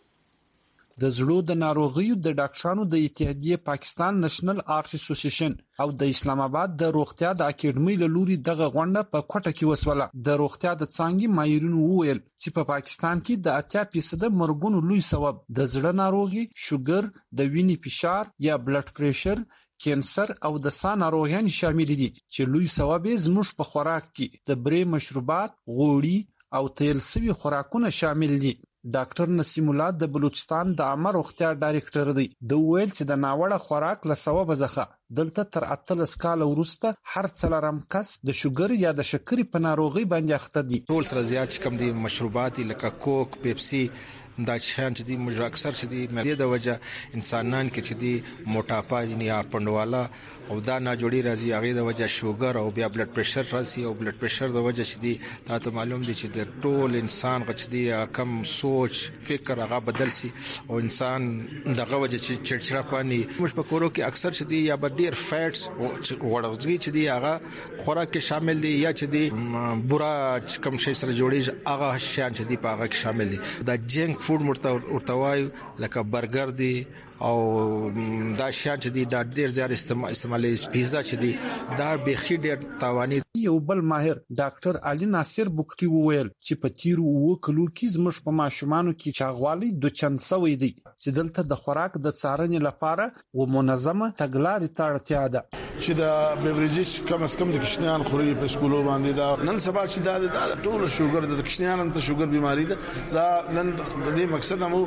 د زړه د ناروغیو د ډاکټرانو د اتحادیې پاکستان نېشنل آرټس اسوسییشن او د اسلام آباد د روغتیا د اکیډمۍ له لوري دغه غونډه په کوټه کې وسوله. د روغتیا د څانګې ماهرینو وویل چې په پاکستان کې د 80% مرګونو لوی سبب د زړه ناروغي، شوګر، د وینې فشار یا بلډ پریشر، کینسر او د ساه ناروغیان شامل دي چې لوی سبب یې زموږ په خوراک کې د برې مشروبات، غوړي او تیل سوي خوراکونه شامل دي. ډاکټر نسیم الله د بلوچستان د عامه روغتیا ډایریکټر دی. د ویل چې د ناوړه خوراک له سبب څخه دلته تر 18 کال وروسته هر څلورم کس د شوګر یا د شکرې په ناروغي باندې اخته دي. ټول سره زیات کم دي مشروبات لکه کوک، پیپسي، دا شان چې دي موږ اکثر چې دي مې د وجه انسانان کې چې دي موټاپا یا پندواله او دا نه جوړي راځي هغه د وجه شوګر او بیا بلډ پریشر راځي او بلډ پریشر د وجه چې دي دا ته معلوم دي چې د ټول انسان غچ دي کم سوچ فکر هغه بدل سي او انسان دغه وجه چې چړچړا پانی موږ په کورو کې اکثر چې دي یا ډیر فیټس او وړوځي چې دي هغه خوراک کې شامل دي یا چې دي بورا کم شي سره جوړي هغه شان چې دي په هغه کې شامل دي. دا جنک فود مرتوای لکه برګر دي او دا شان چې دي دا ډیر زیات استعمالي پیزا چې دي دا به خې ډیر تاواني. یو بل ماهر ډاکټر علي ناصر بوکټي وویل چې په تیرو وکړو کې زموږ په ماشومانو کې چاغوالي د چنسوي دي چې دلته د خوراک د څارنې لپاره و منظمه تګلارې ته اړتیا ده چې دا بیوریجز کم از کم د کشنیان خوري په سکولو باندې دا نن سبا چې دا ټول شوګر د کشنیان ته شوګر بیماری ده. دا نن د دې مقصد هم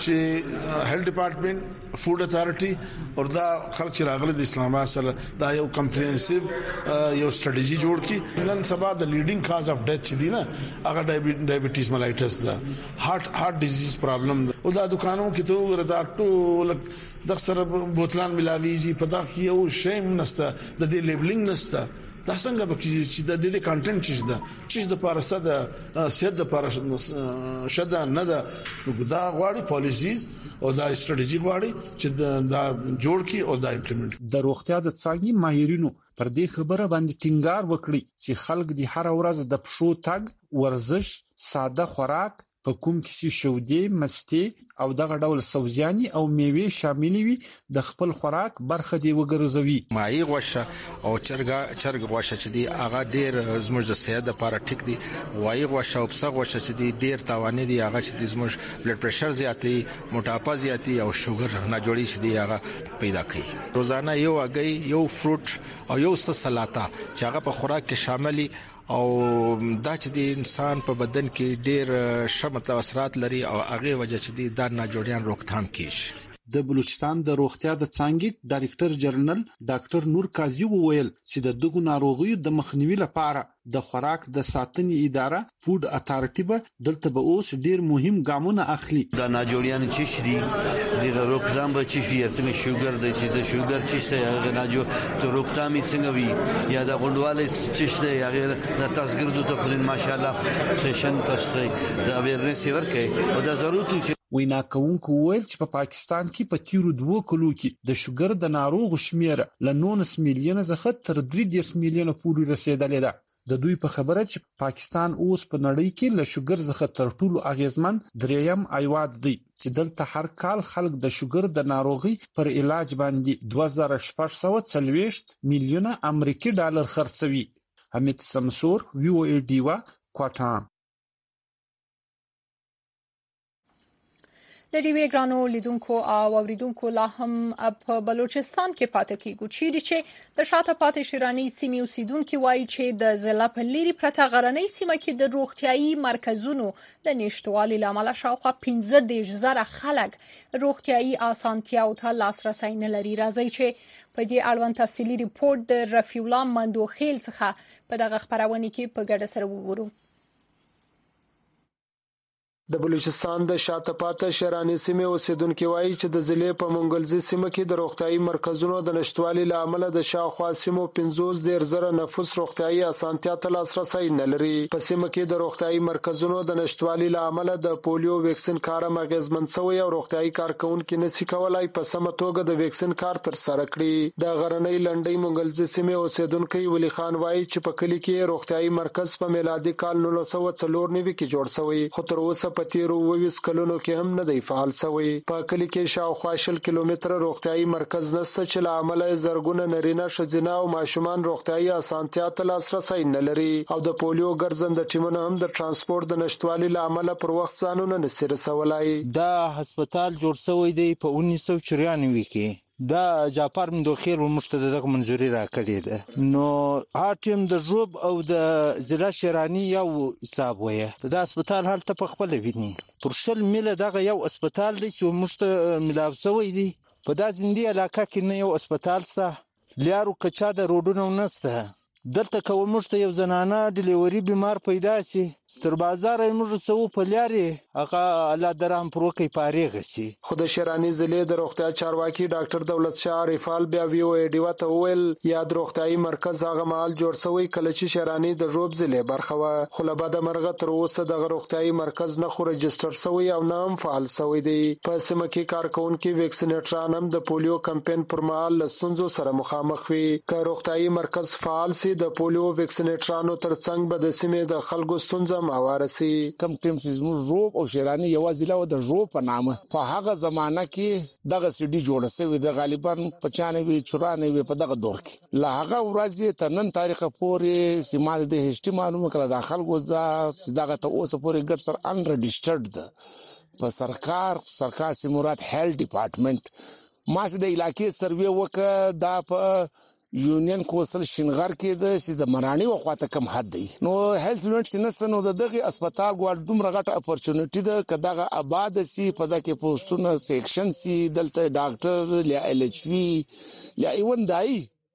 چې هیلث ډپارټمنټ فود اتھارټي او دا خلک چې راغلي د اسلام آباد سره دا یو کمپریهنسیو یو سټریټجی جوړ کی. نن سبا د لیډینګ کاز اف ډیث چې دی نه هغه ډایبټیز ملایټس ده، هارت ډیزیز پرابلم ده او دا دکانو کې ته وردا ټول د سره بوتلان ملاویږي په دا کې یو شی نسته د دې لیبلینګ نسته. دا څنګه به چې د دې کانټنټ چې د پارسه د سید د پارسه شدا نه ده دا غواړي پالیسیز او دا استراتیژي غواړي چې دا جوړ کی او دا امپلیمنٹ. د روغتیا د څانګې ماهرینو پر دې خبره باندې ټینګار وکړي چې خلک د هر ورځ د پښو تګ، ورزش، ساده خوراک په کوم کې شودې، مستې او دغه ډول سبزیاني او میوې شامل وي د خپل خوراک برخه دی وګرځوي. ماهي غوښه او چرګ غوښه چې دی هغه ډیر زموږ د صحت لپاره ټیک دي. وایي غوښه او پسه غوښه چې دی ډیر تاواني دي هغه چې زموږ بلډ پریشر زیاتي، موټاپا زیاتي او شوګر نه جوړي چې دی هغه پیدا کوي. روزانه یو اگې یو فروټ او یو سلاطه چې هغه په خوراک کې شاملي او دا چې د انسان په بدن کې ډېر شمت اثرات لري او هغه وجه چې د ناجوړیان روکثام کیږي. د بلوچستان د روغتیا د څانګې ډایریکټر جنرال ډاکټر نور قاضي وویل چې د دغو ناروغیو د مخنیوي لپاره د خوراک د ساتنې اداره فود اتھارټي به دلته به اوس ډیر مهم ګامونه اخلي. دا ناجوړیان چې شري د روکثام به چې فيه څنګه شوګر د شوګر چې هغه ناجو د روکثام څنګه وي یا د غونډوالې چې هغه د تاسګردو ته خلین ماشاءالله سیشن تاسو د اویرنس ورکه او د ضرورت چې وینا کوونکو ویل چې په پاکستان کې په تیرو 2 کلو کې د شوګر د ناروغ شمیر له 19 میلیونه څخه تر 30 میلیونه پورې رسیدلې ده. د دوی په خبره چې پاکستان اوس په نړۍ کې له شوګر څخه تر ټولو اغیزمن دریم ایواد دی چې دلته هر کال خلک د شوګر د ناروغي پر علاج باندې 2640 میلیونه امریکایي ډالر خرڅوي. حمید سمسور VOA ډیوا کوټا. د ډیوې ګرانو لیدونکو او اوریدونکو لا هم په بلوچستان کې پاتې کیږي چې د شاته پاتې شیراني سیمې اوسیدونکو وایي چې د ضلع په لری پرته غرنۍ سیمه کې د روغتيایي مرکزونو د نشټوالي لامل شاوخوا 15,000 خلک روغتيایي اسانتیاو ته لاسرسي نه لري. راځي چې په دې اړوند تفصیلی ریپورت د رفیع الله مندوخیل څخه په دغه خبرونه کې په ګډه سره وګورو. د بلوچستان د شاته پاتې شیراني سیمې اوسیدونکو وایي چې د ضلع په منګلزي سیمه کې د روغتيایي مرکزونو د نشټوالي لامل د شاوخوا سیمو 15,000 نفوس روغتيایي اسانتیا ته لاسرسي نه لري. په سیمه کې د روغتيایي مرکزونو د نشټوالي لامل د پولیو ویکسین کارم اغیزمن شوی او روغتيایي کارکونکو نشي کولای په سم توګه د ویکسین کار تر سره کړي. د غرنۍ لنډۍ منګلزي سیمې اوسیدونکو ولی خان وایي چې په کلی کې روغتيایي مرکز په میلادي کال 1994 کې جوړ شوی خو تر اوسه په تیرو 20 کلونو کې هم نه دی فعال شوی. په کلی کې شاوخوا 10 کیلومتره روغتيایي مرکز نشته چې له عمله زرګونه نارینه ښځینه او ماشومان روغتيایي اسانتیا ته لاسرسي نه لري او د پولیو ګرځند ټیمونه هم د ترانسپورت د نشټوالي لامل پر وخت ځانونه نشي رسولای. دا هسپتال جوړ شوی دی په 1994 کې. دا جعفر مندوخیل ومشته دغه منځوري راکړی ده. نو هاټیم د جوب او د ضلع شیرانی یو حساب وایي. دا هسپتال هلته په خپل ویني. پر 100 میله دغه یو هسپتال دی چې ومشته ملاب شوی دی. په دا زندي علاقه کې نه یو هسپتال سته. لیارو کچا د روډونو نسته. دلته کومشته یو زنانه ډیلیوري بیمار پیدا سي ستر بازار موږ سو په لاري هغه الله درام پروکي پاره سي. خود شیرانی ضلع د روغتیا چارواکي ډاکټر دولت شاه عارفال بیا VOA ډیوا ته ویل یاد روغتيایي مرکز هغه مال جوړ شوی کله چې شیرانی د روب ضلع برخه و خو له بعد مرغه تر اوسه د روغتيایي مرکز نه خو رجستر شوی او نام فعال شوی دی. په سیمه کې کارکونکو ویکسینیټران هم د پولیو کمپاین پر مهال لستونزو سره مخامخ وي. که روغتيایي مرکز فعال سي د پولیو ویکسینیټرانو ترڅنګ به د سیمې د خلکو ستونزه ماوارسي. کم ټیم چې روب او شیرانی یو ضلع و د روب په نامه په هغه زمانہ کې دغه سړي جوړ شوی د غالبا 95-94 په دغه دور کې لا هغه ورځ ته نن تاریخ پورې سیمه د هشتي معلومه کړه د خلکو ځا دغه ته اوس پورې ګډ سر ان رجسترډ ده په سرکار سیمورات هیلث ډپارټمنټ ما سي د علاقې سروې وکړه دا په یونین کوسل شنغر کې د سید مرانی وخواته کم حد دی. نو هیلث یونټ سینسته نو دغه هسپتال ګوال دومره غټه اپورچونټی ده کداغه آباد سي په دغه پوسټونه سیکشن سي دلته ډاکټر یا LHV یا ایون دای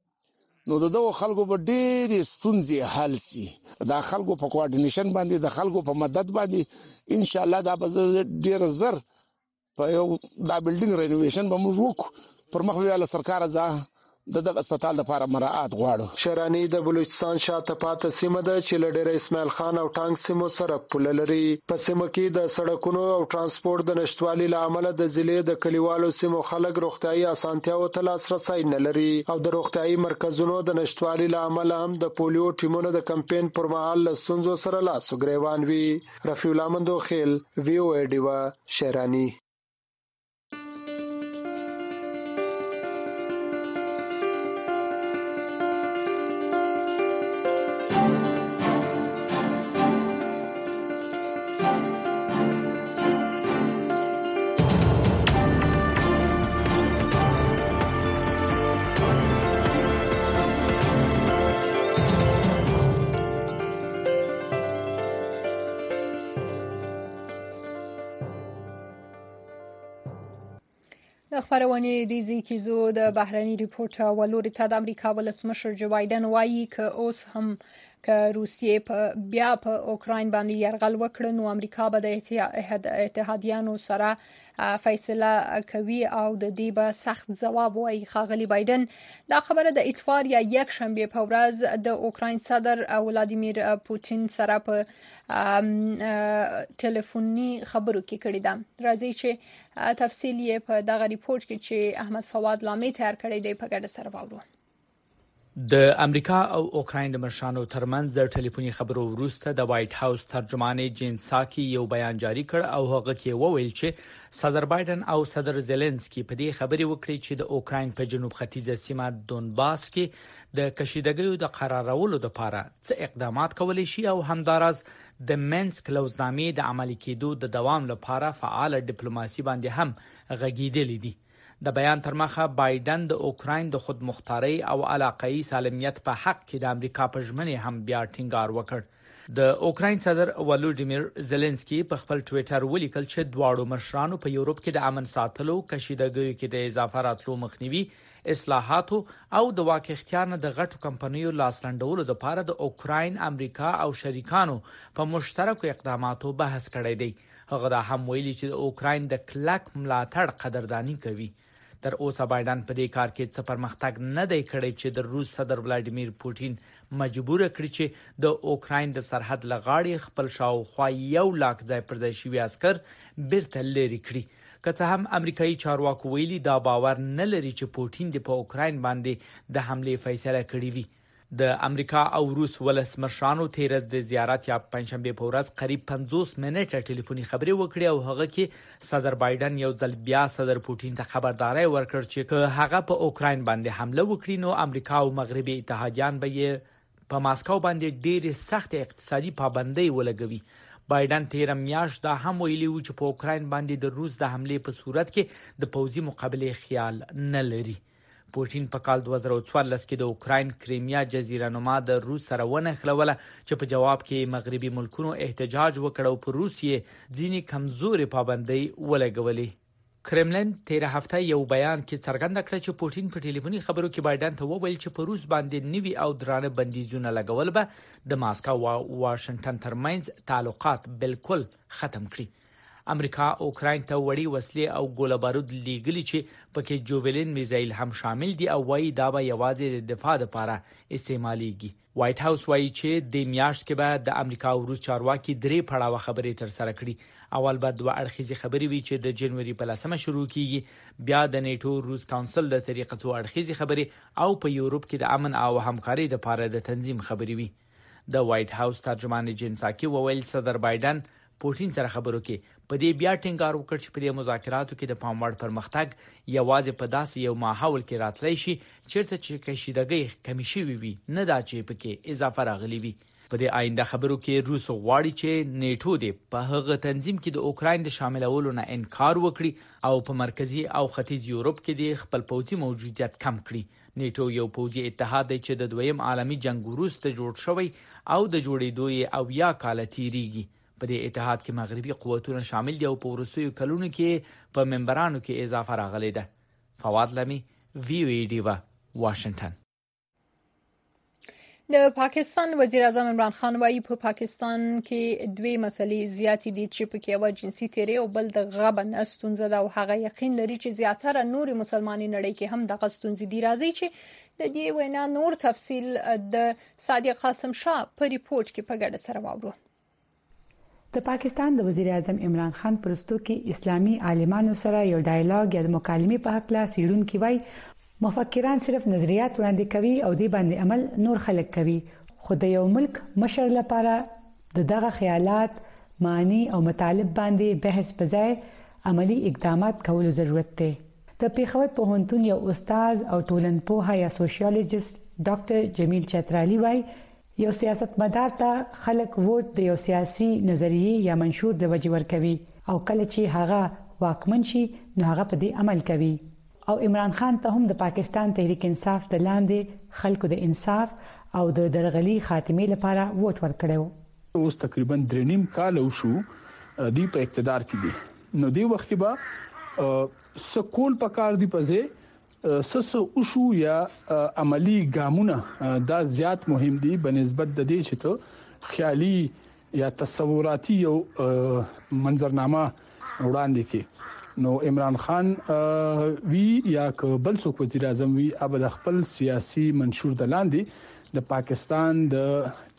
نو دغه خلکو په ډېر ستونزې حل سي. دا خلکو په کوارډینیشن باندې د خلکو په مدد باندې ان شاء الله دا به ډېر زر په یو دا بلډینګ رینوویشن به موږ وکړو پر مخ ویاله سرکار ځه د هسپتال لپاره مراعات غواړو. شیرانی د بلوچستان شاته پاتې سیمه ده چې لډیر اسماعیل خان او ټانک سیمو سره پوله لري. په سیمه کې د سړکونو او ترانسپورت د نشټوالي لامل د ضلع د کلیوالو سیمو خلک روغتيایي اسانتیاو ته لاسرسي نه لري او د روغتيایي مرکزونو د نشټوالي لامل هم د پولیو ټیمونو د کمپاین پر مهال لسونزو سره لاس ګریوان وي. رفیع الله مندوخیل VOA ډیوا شیرانی. خبرونه د زیکیزو د بهرني ریپورت ولوري ته د امریکا ولسمشر جو بایدن وایي ک اوس هم که روسیې بیا په اوکراین باندې یرغل وکړ نو امریکا به د اتحادیانو سره فیصله کوي او د دې به سخت جواب وایي. ښاغلي بایدن دا خبره د اتوار یا یک شنبه په ورځ د اوکراین صدر ولادیمیر پوتین سره په ټلیفوني خبرو کې کړې ده. راځي چې تفصیل یې په دغه ریپورت کې چې احمد فواد لامي تیار کړی دی په ګډه سره واورو. د امریکا او اوکراین د مشرانو ترمنځ د ټلیفوني خبرو وروسته د وایټ هاوس ترجمان جین ساکی یو بیان جاری کړ او هغه کې وویل چې صدر بایدن او صدر زيلنسکي په دې خبرې وکړې چې د اوکراین په جنوب ختیځه سیمه دونباس کې د کشیدګیو د قرارولو لپاره څه اقدامات کولی شي او همدارس د منسک لوزنامې د عملي کېدو د دوام لپاره فعال ډیپلوماسي باندې هم غږیدلې دي. د بیان تر مخه بایدن د اوکراین د خودمختاري او علاقايي سالمیت په حق کې د امریکا په ژمنې هم بیا ټینګار وکړ. د اوکراین صدر ولودیمیر زيلنسکي په خپل ټوئیټر ولیکل چې دواړو مشرانو په یورپ کې د امن ساتلو، کشیدګیو کې د اضافه راتلو مخنیوي، اصلاحاتو او د واک اختیار نه د غټو کمپنیو لاسلندولو لپاره د اوکراین، امریکا او شریکانو په مشترکو اقداماتو بحث کړی دی. هغه دا هم ویلي چې د اوکراین د کلک ملاتړ قدردانی کوي. تر اوسه بایدن په دې کار کې څه پرمختګ نه دی کړی چې د روس صدر ولادیمیر پوتین مجبور کړي چې د اوکراین د سرحد لغاړي خپل شاوخوا 1 لک ځای پر ځای شوي عسكر بیرته لري کړي. که څه هم امریکایي چارواکو ویلي دا باور نه لري چې پوتین د په اوکراین باندې د حمله فیصله کړې وي. د امریکا او روس ولس مشرانو تیرز د زیارت یا پنځشنبه په ورځ قریب 50 منټه ټلیفوني خبرې وکړې او هغه کې صدر بایدن یو ځل بیا صدر پوتین ته خبرداري ورکړ چې هغه په اوکراین باندې حمله وکړي نو امریکا او مغربي اتحادیان به په ماسکو باندې ډېر سخت اقتصادي پابندۍ ولګوي. بایدن تیر میاشت دا هم ویلي و چې په اوکراین باندې د روس د حمله په صورت کې د پوځي مقابله خیال نه لري. پوتین په کال 2014 کې د اوکراین کریمیا جزیره نما د روس سره ونښلوله چې په جواب کې مغربي ملکونو احتجاج وکړ او په روسیې ځینې کمزوري پابندۍ ولګولې. کرملین تیر هفته یو بیان کې څرګنده کړ چې پوتین په ټلیفوني خبرو کې بایدن ته وویل چې په روس باندې نوي او درانه بندیزونه لګول به د ماسکو او واشنگټن ترمنځ تعلقات بالکل ختم کړي. امریکا اوکراین ته وړي وسلې او ګوله بارود لیږلي چې پکې جوولین میزایل هم شامل دي او وايي دا به یوازې د دفاع لپاره استعماليږي. وایټ هاوس وايي چې د میاشت کې به د امریکا او روس چارواکي 3 پړاوه خبرې تر سره کړي. اول به 2 اړخیزې خبرې وي چې د جنوري په 10مه شروع کیږي، بیا د نیټو روس کونسل د طریقه 2 اړخیزې خبرې او په یورپ کې د امن او همکاري لپاره د تنظیم خبرې وي. د وایټ هاوس ترجمان جین ساکی وویل صدر بایدن پوتین سره خبرو کې په دې بیا ټینګار وکړ چې په دې مذاکراتو کې د پاموړ پرمختګ یوازې په داسې یو ماحول کې راتلی شي چیرته چې کشیدګۍ کمی شوي وي، نه دا چې پکې اضافه راغلي وي. په دې آینده خبرو کې روس غواړي چې نیټو دې په هغه تنظیم کې د اوکراین د شاملولو نه انکار وکړي او په مرکزی او ختیځ یورپ کې د خپل پوځي موجودیت کم کړي. نیټو یو پوځي اتحاد دی چې د دویم عالمي جنگ وروسته جوړ شوی او د جوړېدو یې او یا کال تیریږي. په دې اتحاد کې مغربي قوتونه شامل دي او په وروستیو کلونو کې په ممبرانو کې اضافه راغلې ده. فواد لمی وی او ای ډیوا واشنگټن. د پاکستان وزیر اعظم عمران خان وايي په پاکستان کې 2 مسلې زیاتې دي چې په کې یو جنسي تیری او بل د غبن استونزه ده او هغه یقین لري چې زیاتره نور مسلمانۍ نړۍ کې هم د غستونزې دي. راځي چې د دې وینا نور تفصیل د صادق قاسم شاه په ریپورت کې په ګډه سره واورو. د پاکستان د وزیر اعظم عمران خان پرستو کې اسلامي عالمانو سره یو ډایلاګ یا د مکالمې په حق لا سیرون کې وای مفکران صرف نظریات وړاندې کوي او دې باندې عمل نور خلک کوي، خو د یو ملک مشر لپاره دغه خیالات، معنی او مطالب باندې بحث په ځای عملی اقدامات کول ضرورت دی. د پیښور پوهنتون یو استاد او ټولنپوه یا سوشیالوجست ډاکټر جمیل چترالی وای یو سیاستمدار ته خلک ووټ د یو سیاسي نظریه یا منشور د وجې ورکوي او کله چې هغه واکمن شي نو هغه په دې عمل کوي. او عمران خان ته هم د پاکستان تحریک انصاف د لاندې خلکو د انصاف او د درغلي خاتمه لپاره ووټ ورکړو. اوس تقریبا 3.5 کال وشو دی په اقتدار کې دي. نو دی وخت به سکول پکار دی پځه سسو اوشو یا عملی ګامونه دا زیات مهم دي بنسبت د دې چې ته خیالي یا تصوراتي یو منظرنامه وړاندې کړي. نو عمران خان وی یا بل څوک وزیر اعظم وی ابد خپل سیاسي منشور د لاندې د پاکستان د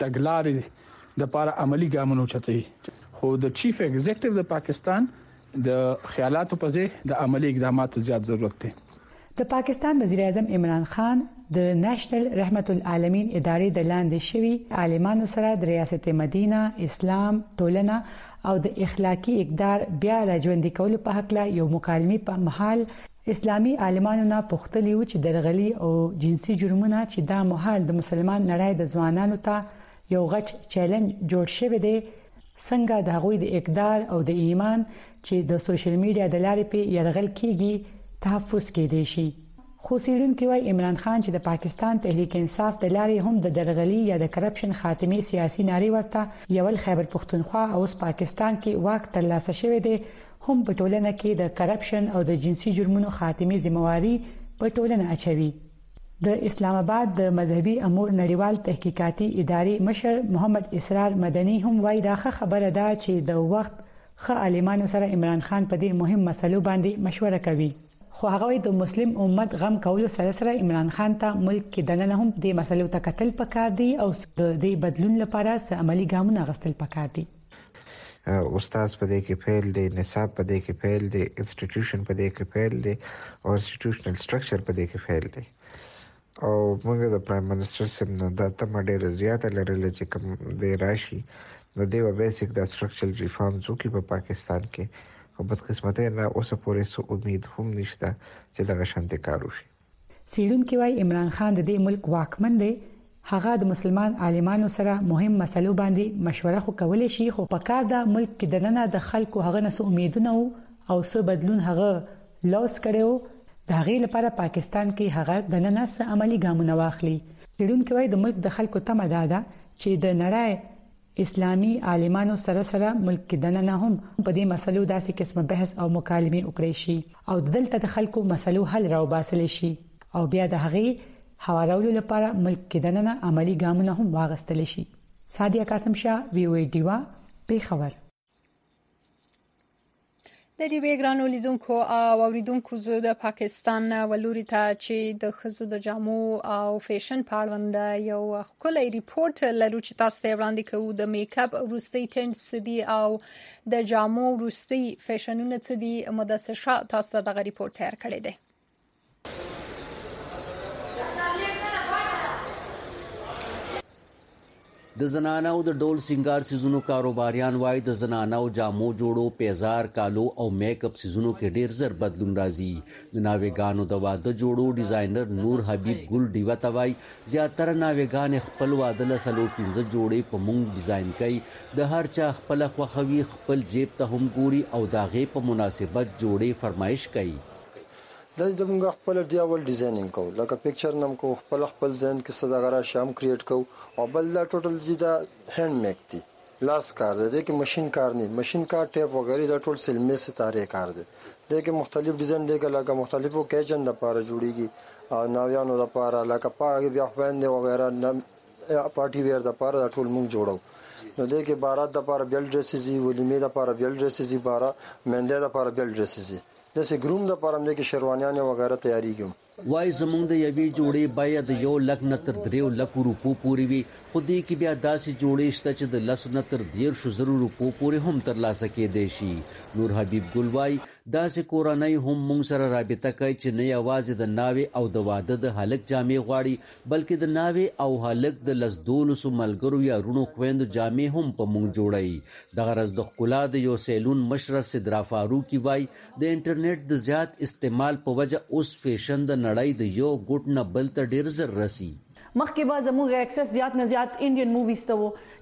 تګلارې د لپاره عملی ګامونه چتي. خو د چیف ایگزیکټیو د پاکستان د خیالاتو په ځای د عملی اقداماتو زیات ضرورت دی. د پاکستان وزیر اعظم عمران خان د نېشنل رحمت العالمین ادارې د لاندې شوی عالمانو سره د ریاست مدینه، اسلام، ټولنه او د اخلاقی اقدار بیا راځوندي کول په حق لا یو مکالمه په محل اسلامي عالمانو نه پوښتلی و چې درغلي او جنسي جرمونه چې دا محل د مسلمان نړۍ د ځوانانو ته یو غټ چیلنج جوړ شوی دی، څنګه د هغوی د اقدار او د ایمان چې د سوشل میډیا د لارې په يرغل کېږي تحفظ کېدی شي. خو سیډونکو وايي عمران خان چې د پاکستان تحریک انصاف د لارې هم د درغلي یا د کرپشن خاتمه سیاسي ناری ورته یو خیبر پختونخوا او پاکستان کې واک ترلاسه شوی دی، هم په ټولنه کې د کرپشن او د جنسي جرمونو خاتمه ذمہواری په ټولنه اچوي. د اسلام آباد د مذهبي امور نړیوال تحقیقاتي ادارې مشر محمد اسرار مدني هم وايي دا خبره ده چې د وخت خ عالمانو سره عمران خان په دې مهم مسلو باندې مشوره کوي. خو هغه د مسلم امت غم کولو سره عمران خان ته ملک کې دننه هم د مسلو ته قتل پکار دي او د دې بدلون لپاره سه عملی ګامونه غستل پکار دي. استاد په دې کې فعال دي، نصاب په دې کې فعال دي، انسټیټیوشن په دې کې فعال دي او انسټیټیوشنل سټرکچر په دې کې فعال دي. او موږ د پرایم منسٹر سم نو د تم ډېر زیات لرل چې کوم د راشي د دې بیسیک د سټرکچرل ریفارمز او کې په پاکستان کې او بدقسمتۍ نه اوسه پورې سو امید هم نشته چې دا شانتي کار وشي. سیډونکو وايي عمران خان د دې ملک واکمن دی، هغه د مسلمان عالمانو سره مهم مسلو باندې مشوره خو کولای شي، خو په کار د ملک کې دننه د خلکو هغه نس امیدونه او څه بدلون هغه لوس کړو د هغې لپاره پاکستان کې هغه دننه څه عملی ګامونه واخلي. سیډونکو وايي د ملک د خلکو تمه ده چې د نړۍ اسلامي عالمانو سره ملک کې دننه هم په دې مسلو داسې قسمه بحث او مکالمه وکړي شي او دلته د خلکو مسلو حل راو باسل شي او بیا د هغې حوالولو لپاره ملک کې دننه عملی ګامونه هم واغستل شي. سادیا قاسم شاه وی او ډیوا پیښور. د دې ویګرانو لیدونکو او اوریدونکو زه د پاکستان ولوري ته چې د خزو د جامو او فیشن په اړه یو خولي ریپورت لرو چې تاسو ته وړاندې کوو. د میک اپ روستي ټرندز دي او د جامو روستي فیشنونه څه دي. مدثر شاه تاسو ته دغه ریپورت تیار کړی دی. د زنانو د ډول سنگار سيزونو کاروباریان وای د زنانو جامو جوړو، پیزار، کالو او میک اپ سيزونو کې ډیر زر بدلون راځي. د ناوګانو د واده جوړو ډیزاینر نور حبیب ګل دیوا توای زیاتره ناوګان خپل واده له سلو 15 جوړې په مونږ ډیزاین کوي. د هر چا خپل خوخوي، خپل جیب ته هم ګوري او داغه په مناسبت جوړې فرمایش کوي. د موږ خپل ډیول ډیزاینینګ کو لکه پکچر نم کو خپل ځین کې صداګرا شام کریټ کو او بل دا ټوټل جدا هند میک دي لاس کار دی کې ماشين کار نه ماشين کار ټیپ وغیرہ دا ټول سلمې ستاره کار دی کې مختلف ډیزاین دی لکه مختلفو کیچن د لپاره جوړیږي او ناویانو د لپاره لکه پاګ بیا خويندې وغیرہ پارټي ویر د لپاره ټول موږ جوړو. نو کې بارات د لپاره بیل ډریسز وی ولیمې د لپاره بیل ډریسز وی بارا منده د لپاره بیل ډریسز دسه ګروم د پرم کې شروانیان وغیرہ تیاری کوم. وای زمونږ د یوې جوړې باید 1 لک نه تر 3 لک روپو پورې وي، خو دې کې بیا داسې جوړې شته چې د 10 نه تر 150 روپو پورې هم ترلاسه کېدای شي. نور حبیب ګل وای داسې کورنۍ هم موږ سره رابطه کوي چې نه یوازې د ناوې او د واده د هلک جامې غواړي بلکې د ناوې او هلک د لسدولسو ملګرو یا رونو خويندو جامې هم په موږ جوړي. د غرض د ښکلا د یو سیلون مشره صدرا فاروقي وای د انټرنیټ د زیات استعمال په وجه اوس فیشن د نړۍ د یو ګټ نه بل ته ډیر زر رسی. مخکې به زموږ اکسس زیات نه زیات انډین موویز ته وو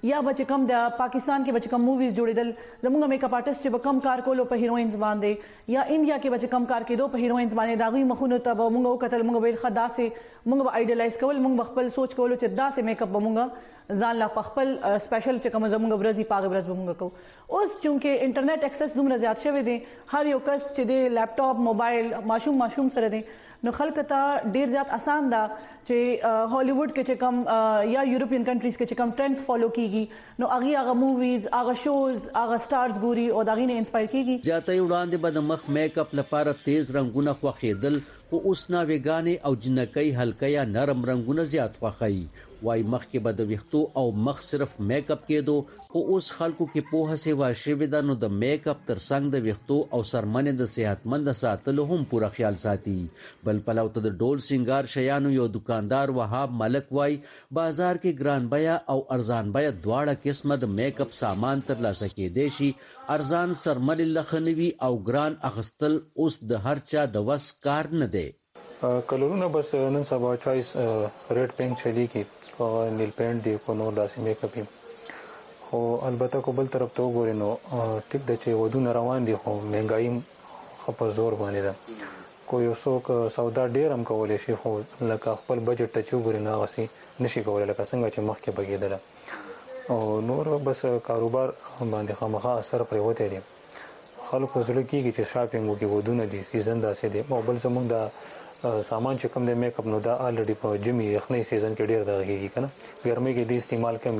یا بچ کم د پاکستان کې بچ کم موویز جوړیدل زموږ میک اپ آرټیست چې کم کار کولو په هیروینز باندې یا انډیا کې بچ کم کار کېدو په هیروینز باندې داغوی مخونو ته موږ وکتل موږ ویل خدا سي موږ ایډیالایز کول موږ خپل سوچ کولو چې دا سه میک اپ موږ ځان لا خپل سپیشل چې کوم زموږ ورځي پاغه ورځ موږ کو اوس چونکه انټرنیټ اکسس دومره زیات شوی دی هر یو کس چې د لپټاپ موبایل ماشوم سره دی نو خلک ته ډیر زیات آسان ده چې هالیوډ کې چې کم یا یورپین کنټریز کې چې کم ټرندز فالو کیږي نو هغه موویز هغه شوز هغه سٹارز ګوري او داغې نه انسپایر کیږي جاته وړاندې به د مخ میک اپ لپاره تیز رنگونه خوخیدل او اوس ناوګانې او جنکۍ هلکه یا نرم رنگونه زیات خوخی وای مخ کې به د ویختو او مخ صرف میک اپ کېدو خو اوس خلکو کې په هڅه واشه ده نو د میک اپ ترڅنګ د ویختو او سرمنه د صحتمند ساتلو هم پوره خیال ساتي بل پلو ته د ډول سنگار شیانو یو دکاندار وهاب ملک وای بازار کې ګران بیا او ارزان بیا دواړه قسمه د میک اپ سامان ترلاسه کېدې شي ارزان سرمنه لخنوي او ګران اغستل اوس د هر چا د وس کار نه دی کلرونه بس نن سبا چوائس ریډ پینک چلی کی او نیل پینټ دی کو نو داسې میک اپ خو البته کو بل طرف ته وګورئ نو ټیک د چې ودونه روان دي خو مهنګای خپل زور باندې ده کو یو څوک سودا ډیر هم کولای شي خو لکه خپل بجټ ته چوغوري نه غسي نشي کولای لکه څنګه چې مخکې بګیدل او نور بس کاروبار باندې خامخا اثر پرې وته دي خلکو زړه کېږي چې شاپینګ وکړي ودونه دي سیزن داسې دی او بل زمونږ د سامان چې کوم د میک اپ نو دا الریډي په جمی یخنۍ سیزن کې ډیر دغه کنه ګرمۍ کې د استعمال کمی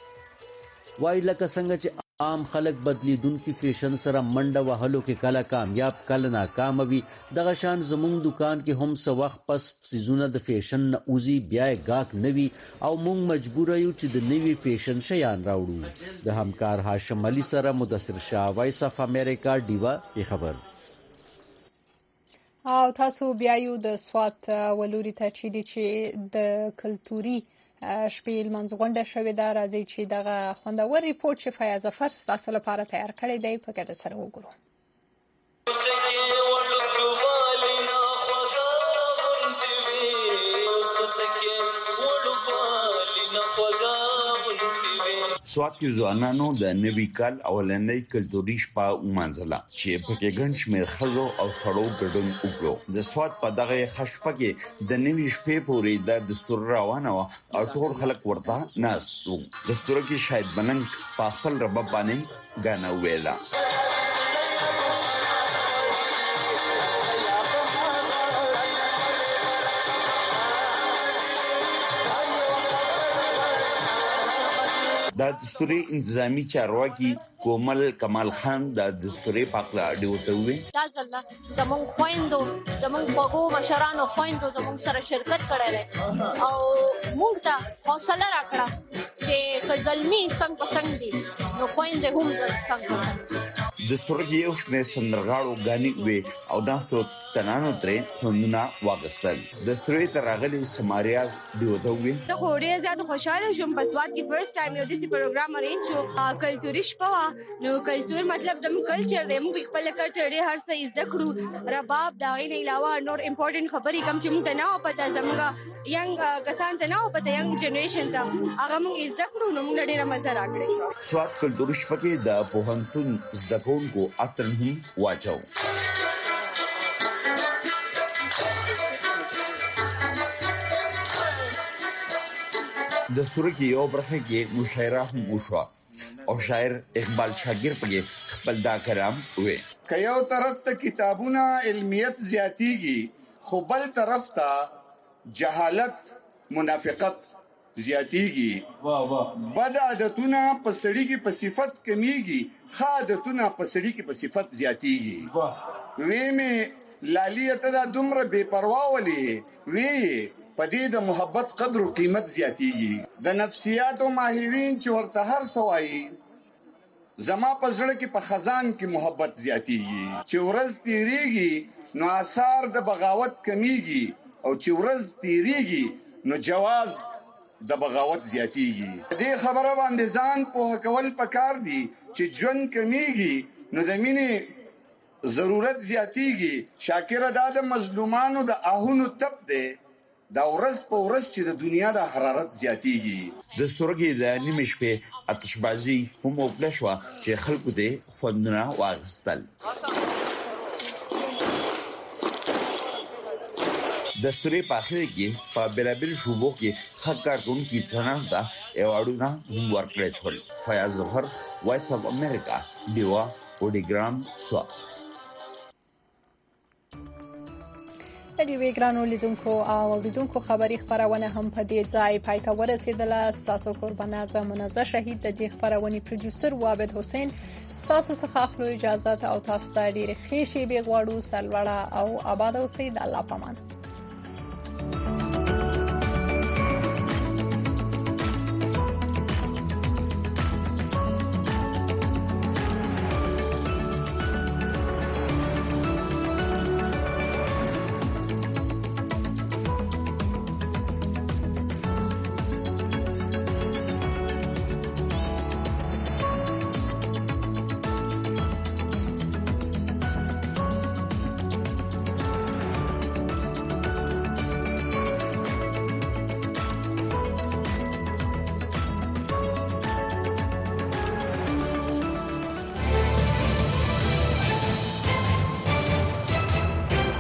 وای لکه څنګه چې عام خلک بدلیدونکو فیشن سره منډه وهلو کې کله کامیاب کله ناکام وي دغه شان زموږ دکان کې هم څه وخت پس سيزونه د فیشن اوزي بیا گاک نوي او موږ مجبور یو چې د نوي فیشن شیان راوړو د همکار هاشم علي سره مدثر شاه وایس اف امریکا دیوا خبر او تاسو بیا یو د سوات ولوري ته چې د کلتوري شپیل منځغونډه شوې ده راځي چې دغه خوندور ریپورت چې فیاض ظفر تاسو لپاره تیار کړی دی په ګډه سره وګورو سوات کې ځوانانو د نوي کال اولنۍ کلتوري شپه ومنځله چې په کې ګڼ شمېر ښځو او سړو ګډون وکړو د سوات په دغه خشپه کې د نوي شپې پورې د دستور روانه او ټول خلک ورته ناست وو دستور کې شاید بننګ په خپل رباب باندې غانا ویلا د دستوري انتظامی چارواکي کومل کمال خان د دستوري پاکلا اډیو ته وی دا ځله زمون خويندو زمون پغو مشرانو خويندو زمون سره شرکت کړي او موږ ته حوصله راکړه چې کزلمی څنګه پسند دي نو خويندې هم څنګه پسند دستور کې یو شمېر سندرغاړو غاني وي او نافتو تنانو ترې هنونه واغستل دستوري ترغلي سماریاز دیوته وي ته خوري زیات خوشاله شوم په سواد کې فرست ټایم یو داسې پروګرام ارینج شو کلتوري شپه نو کلتور مطلب زموږ کلچر دی موږ خپل کلچر دی هر څه زده کړو رباب دا غي نه علاوه نور امپورټنت خبرې کوم چې موږ نه پته زموږ ینګ کسان ته نه پته ینګ جنریشن ته هغه موږ زده کړو نو موږ ډیره مزه راکړې سواد کلتوري شپه کې د پوهنتون زده کوونکو اترن هم واچو د سورې کې یو برخه کې مشاعره هم وشو او شاعر اقبال شاګر په خپل دا کلام وې که یو طرف ته کتابونه علمیت زیاتیږي خو بل طرف ته جهالت منافقت زیاتیږي بد عادتونه په سړي کې په صفت کمیږي ښه عادتونه په سړي کې په صفت زیاتیږي وې مې لالیه ته دومره بے پروا ولې وې پدې د محبت قدر او قیمت زیاتیږي د نفسیات او ماهرین چې ورته هر سوای زما په ځړ کې په خزان کې محبت زیاتیږي چې ورځ تیریږي نو آثار د بغاوت کمیږي او چې ورځ تیریږي نو جواز د بغاوت زیاتیږي دې خبره باندې ځان په کول پکار دي چې ژوند کمیږي نو د مینې ضرورت زیاتیږي شاکر ادا د مظلومانو د آهونو تپ دی دا ورځ په ورځ چې د دنیا د حرارت زیاتیږي د ستورګي د نیمه شپې آتشبازي هم وکړه شو چې خلکو ته خوندونه واغستل د ستوري په اخر کې په بیلابل شوبو کې خکارتون کی تناندا ایواډونه هم ورکړل شول فیاض ظفر وایس اف امریکا دیوا اودیګرام سوا د دې ویګرانو لیدونکو او اوریدونکو خبري خبرونه هم په دې ځای پای ته ورسېدله تاسو قربان اعظم منزه شهید د دې خبرونې پروډوسر عابد حسین تاسو څخه اخلو اجازه او تاسو ته ډیره ښه شی به غواړو سلوړه او آباد اوسئ د الله پامان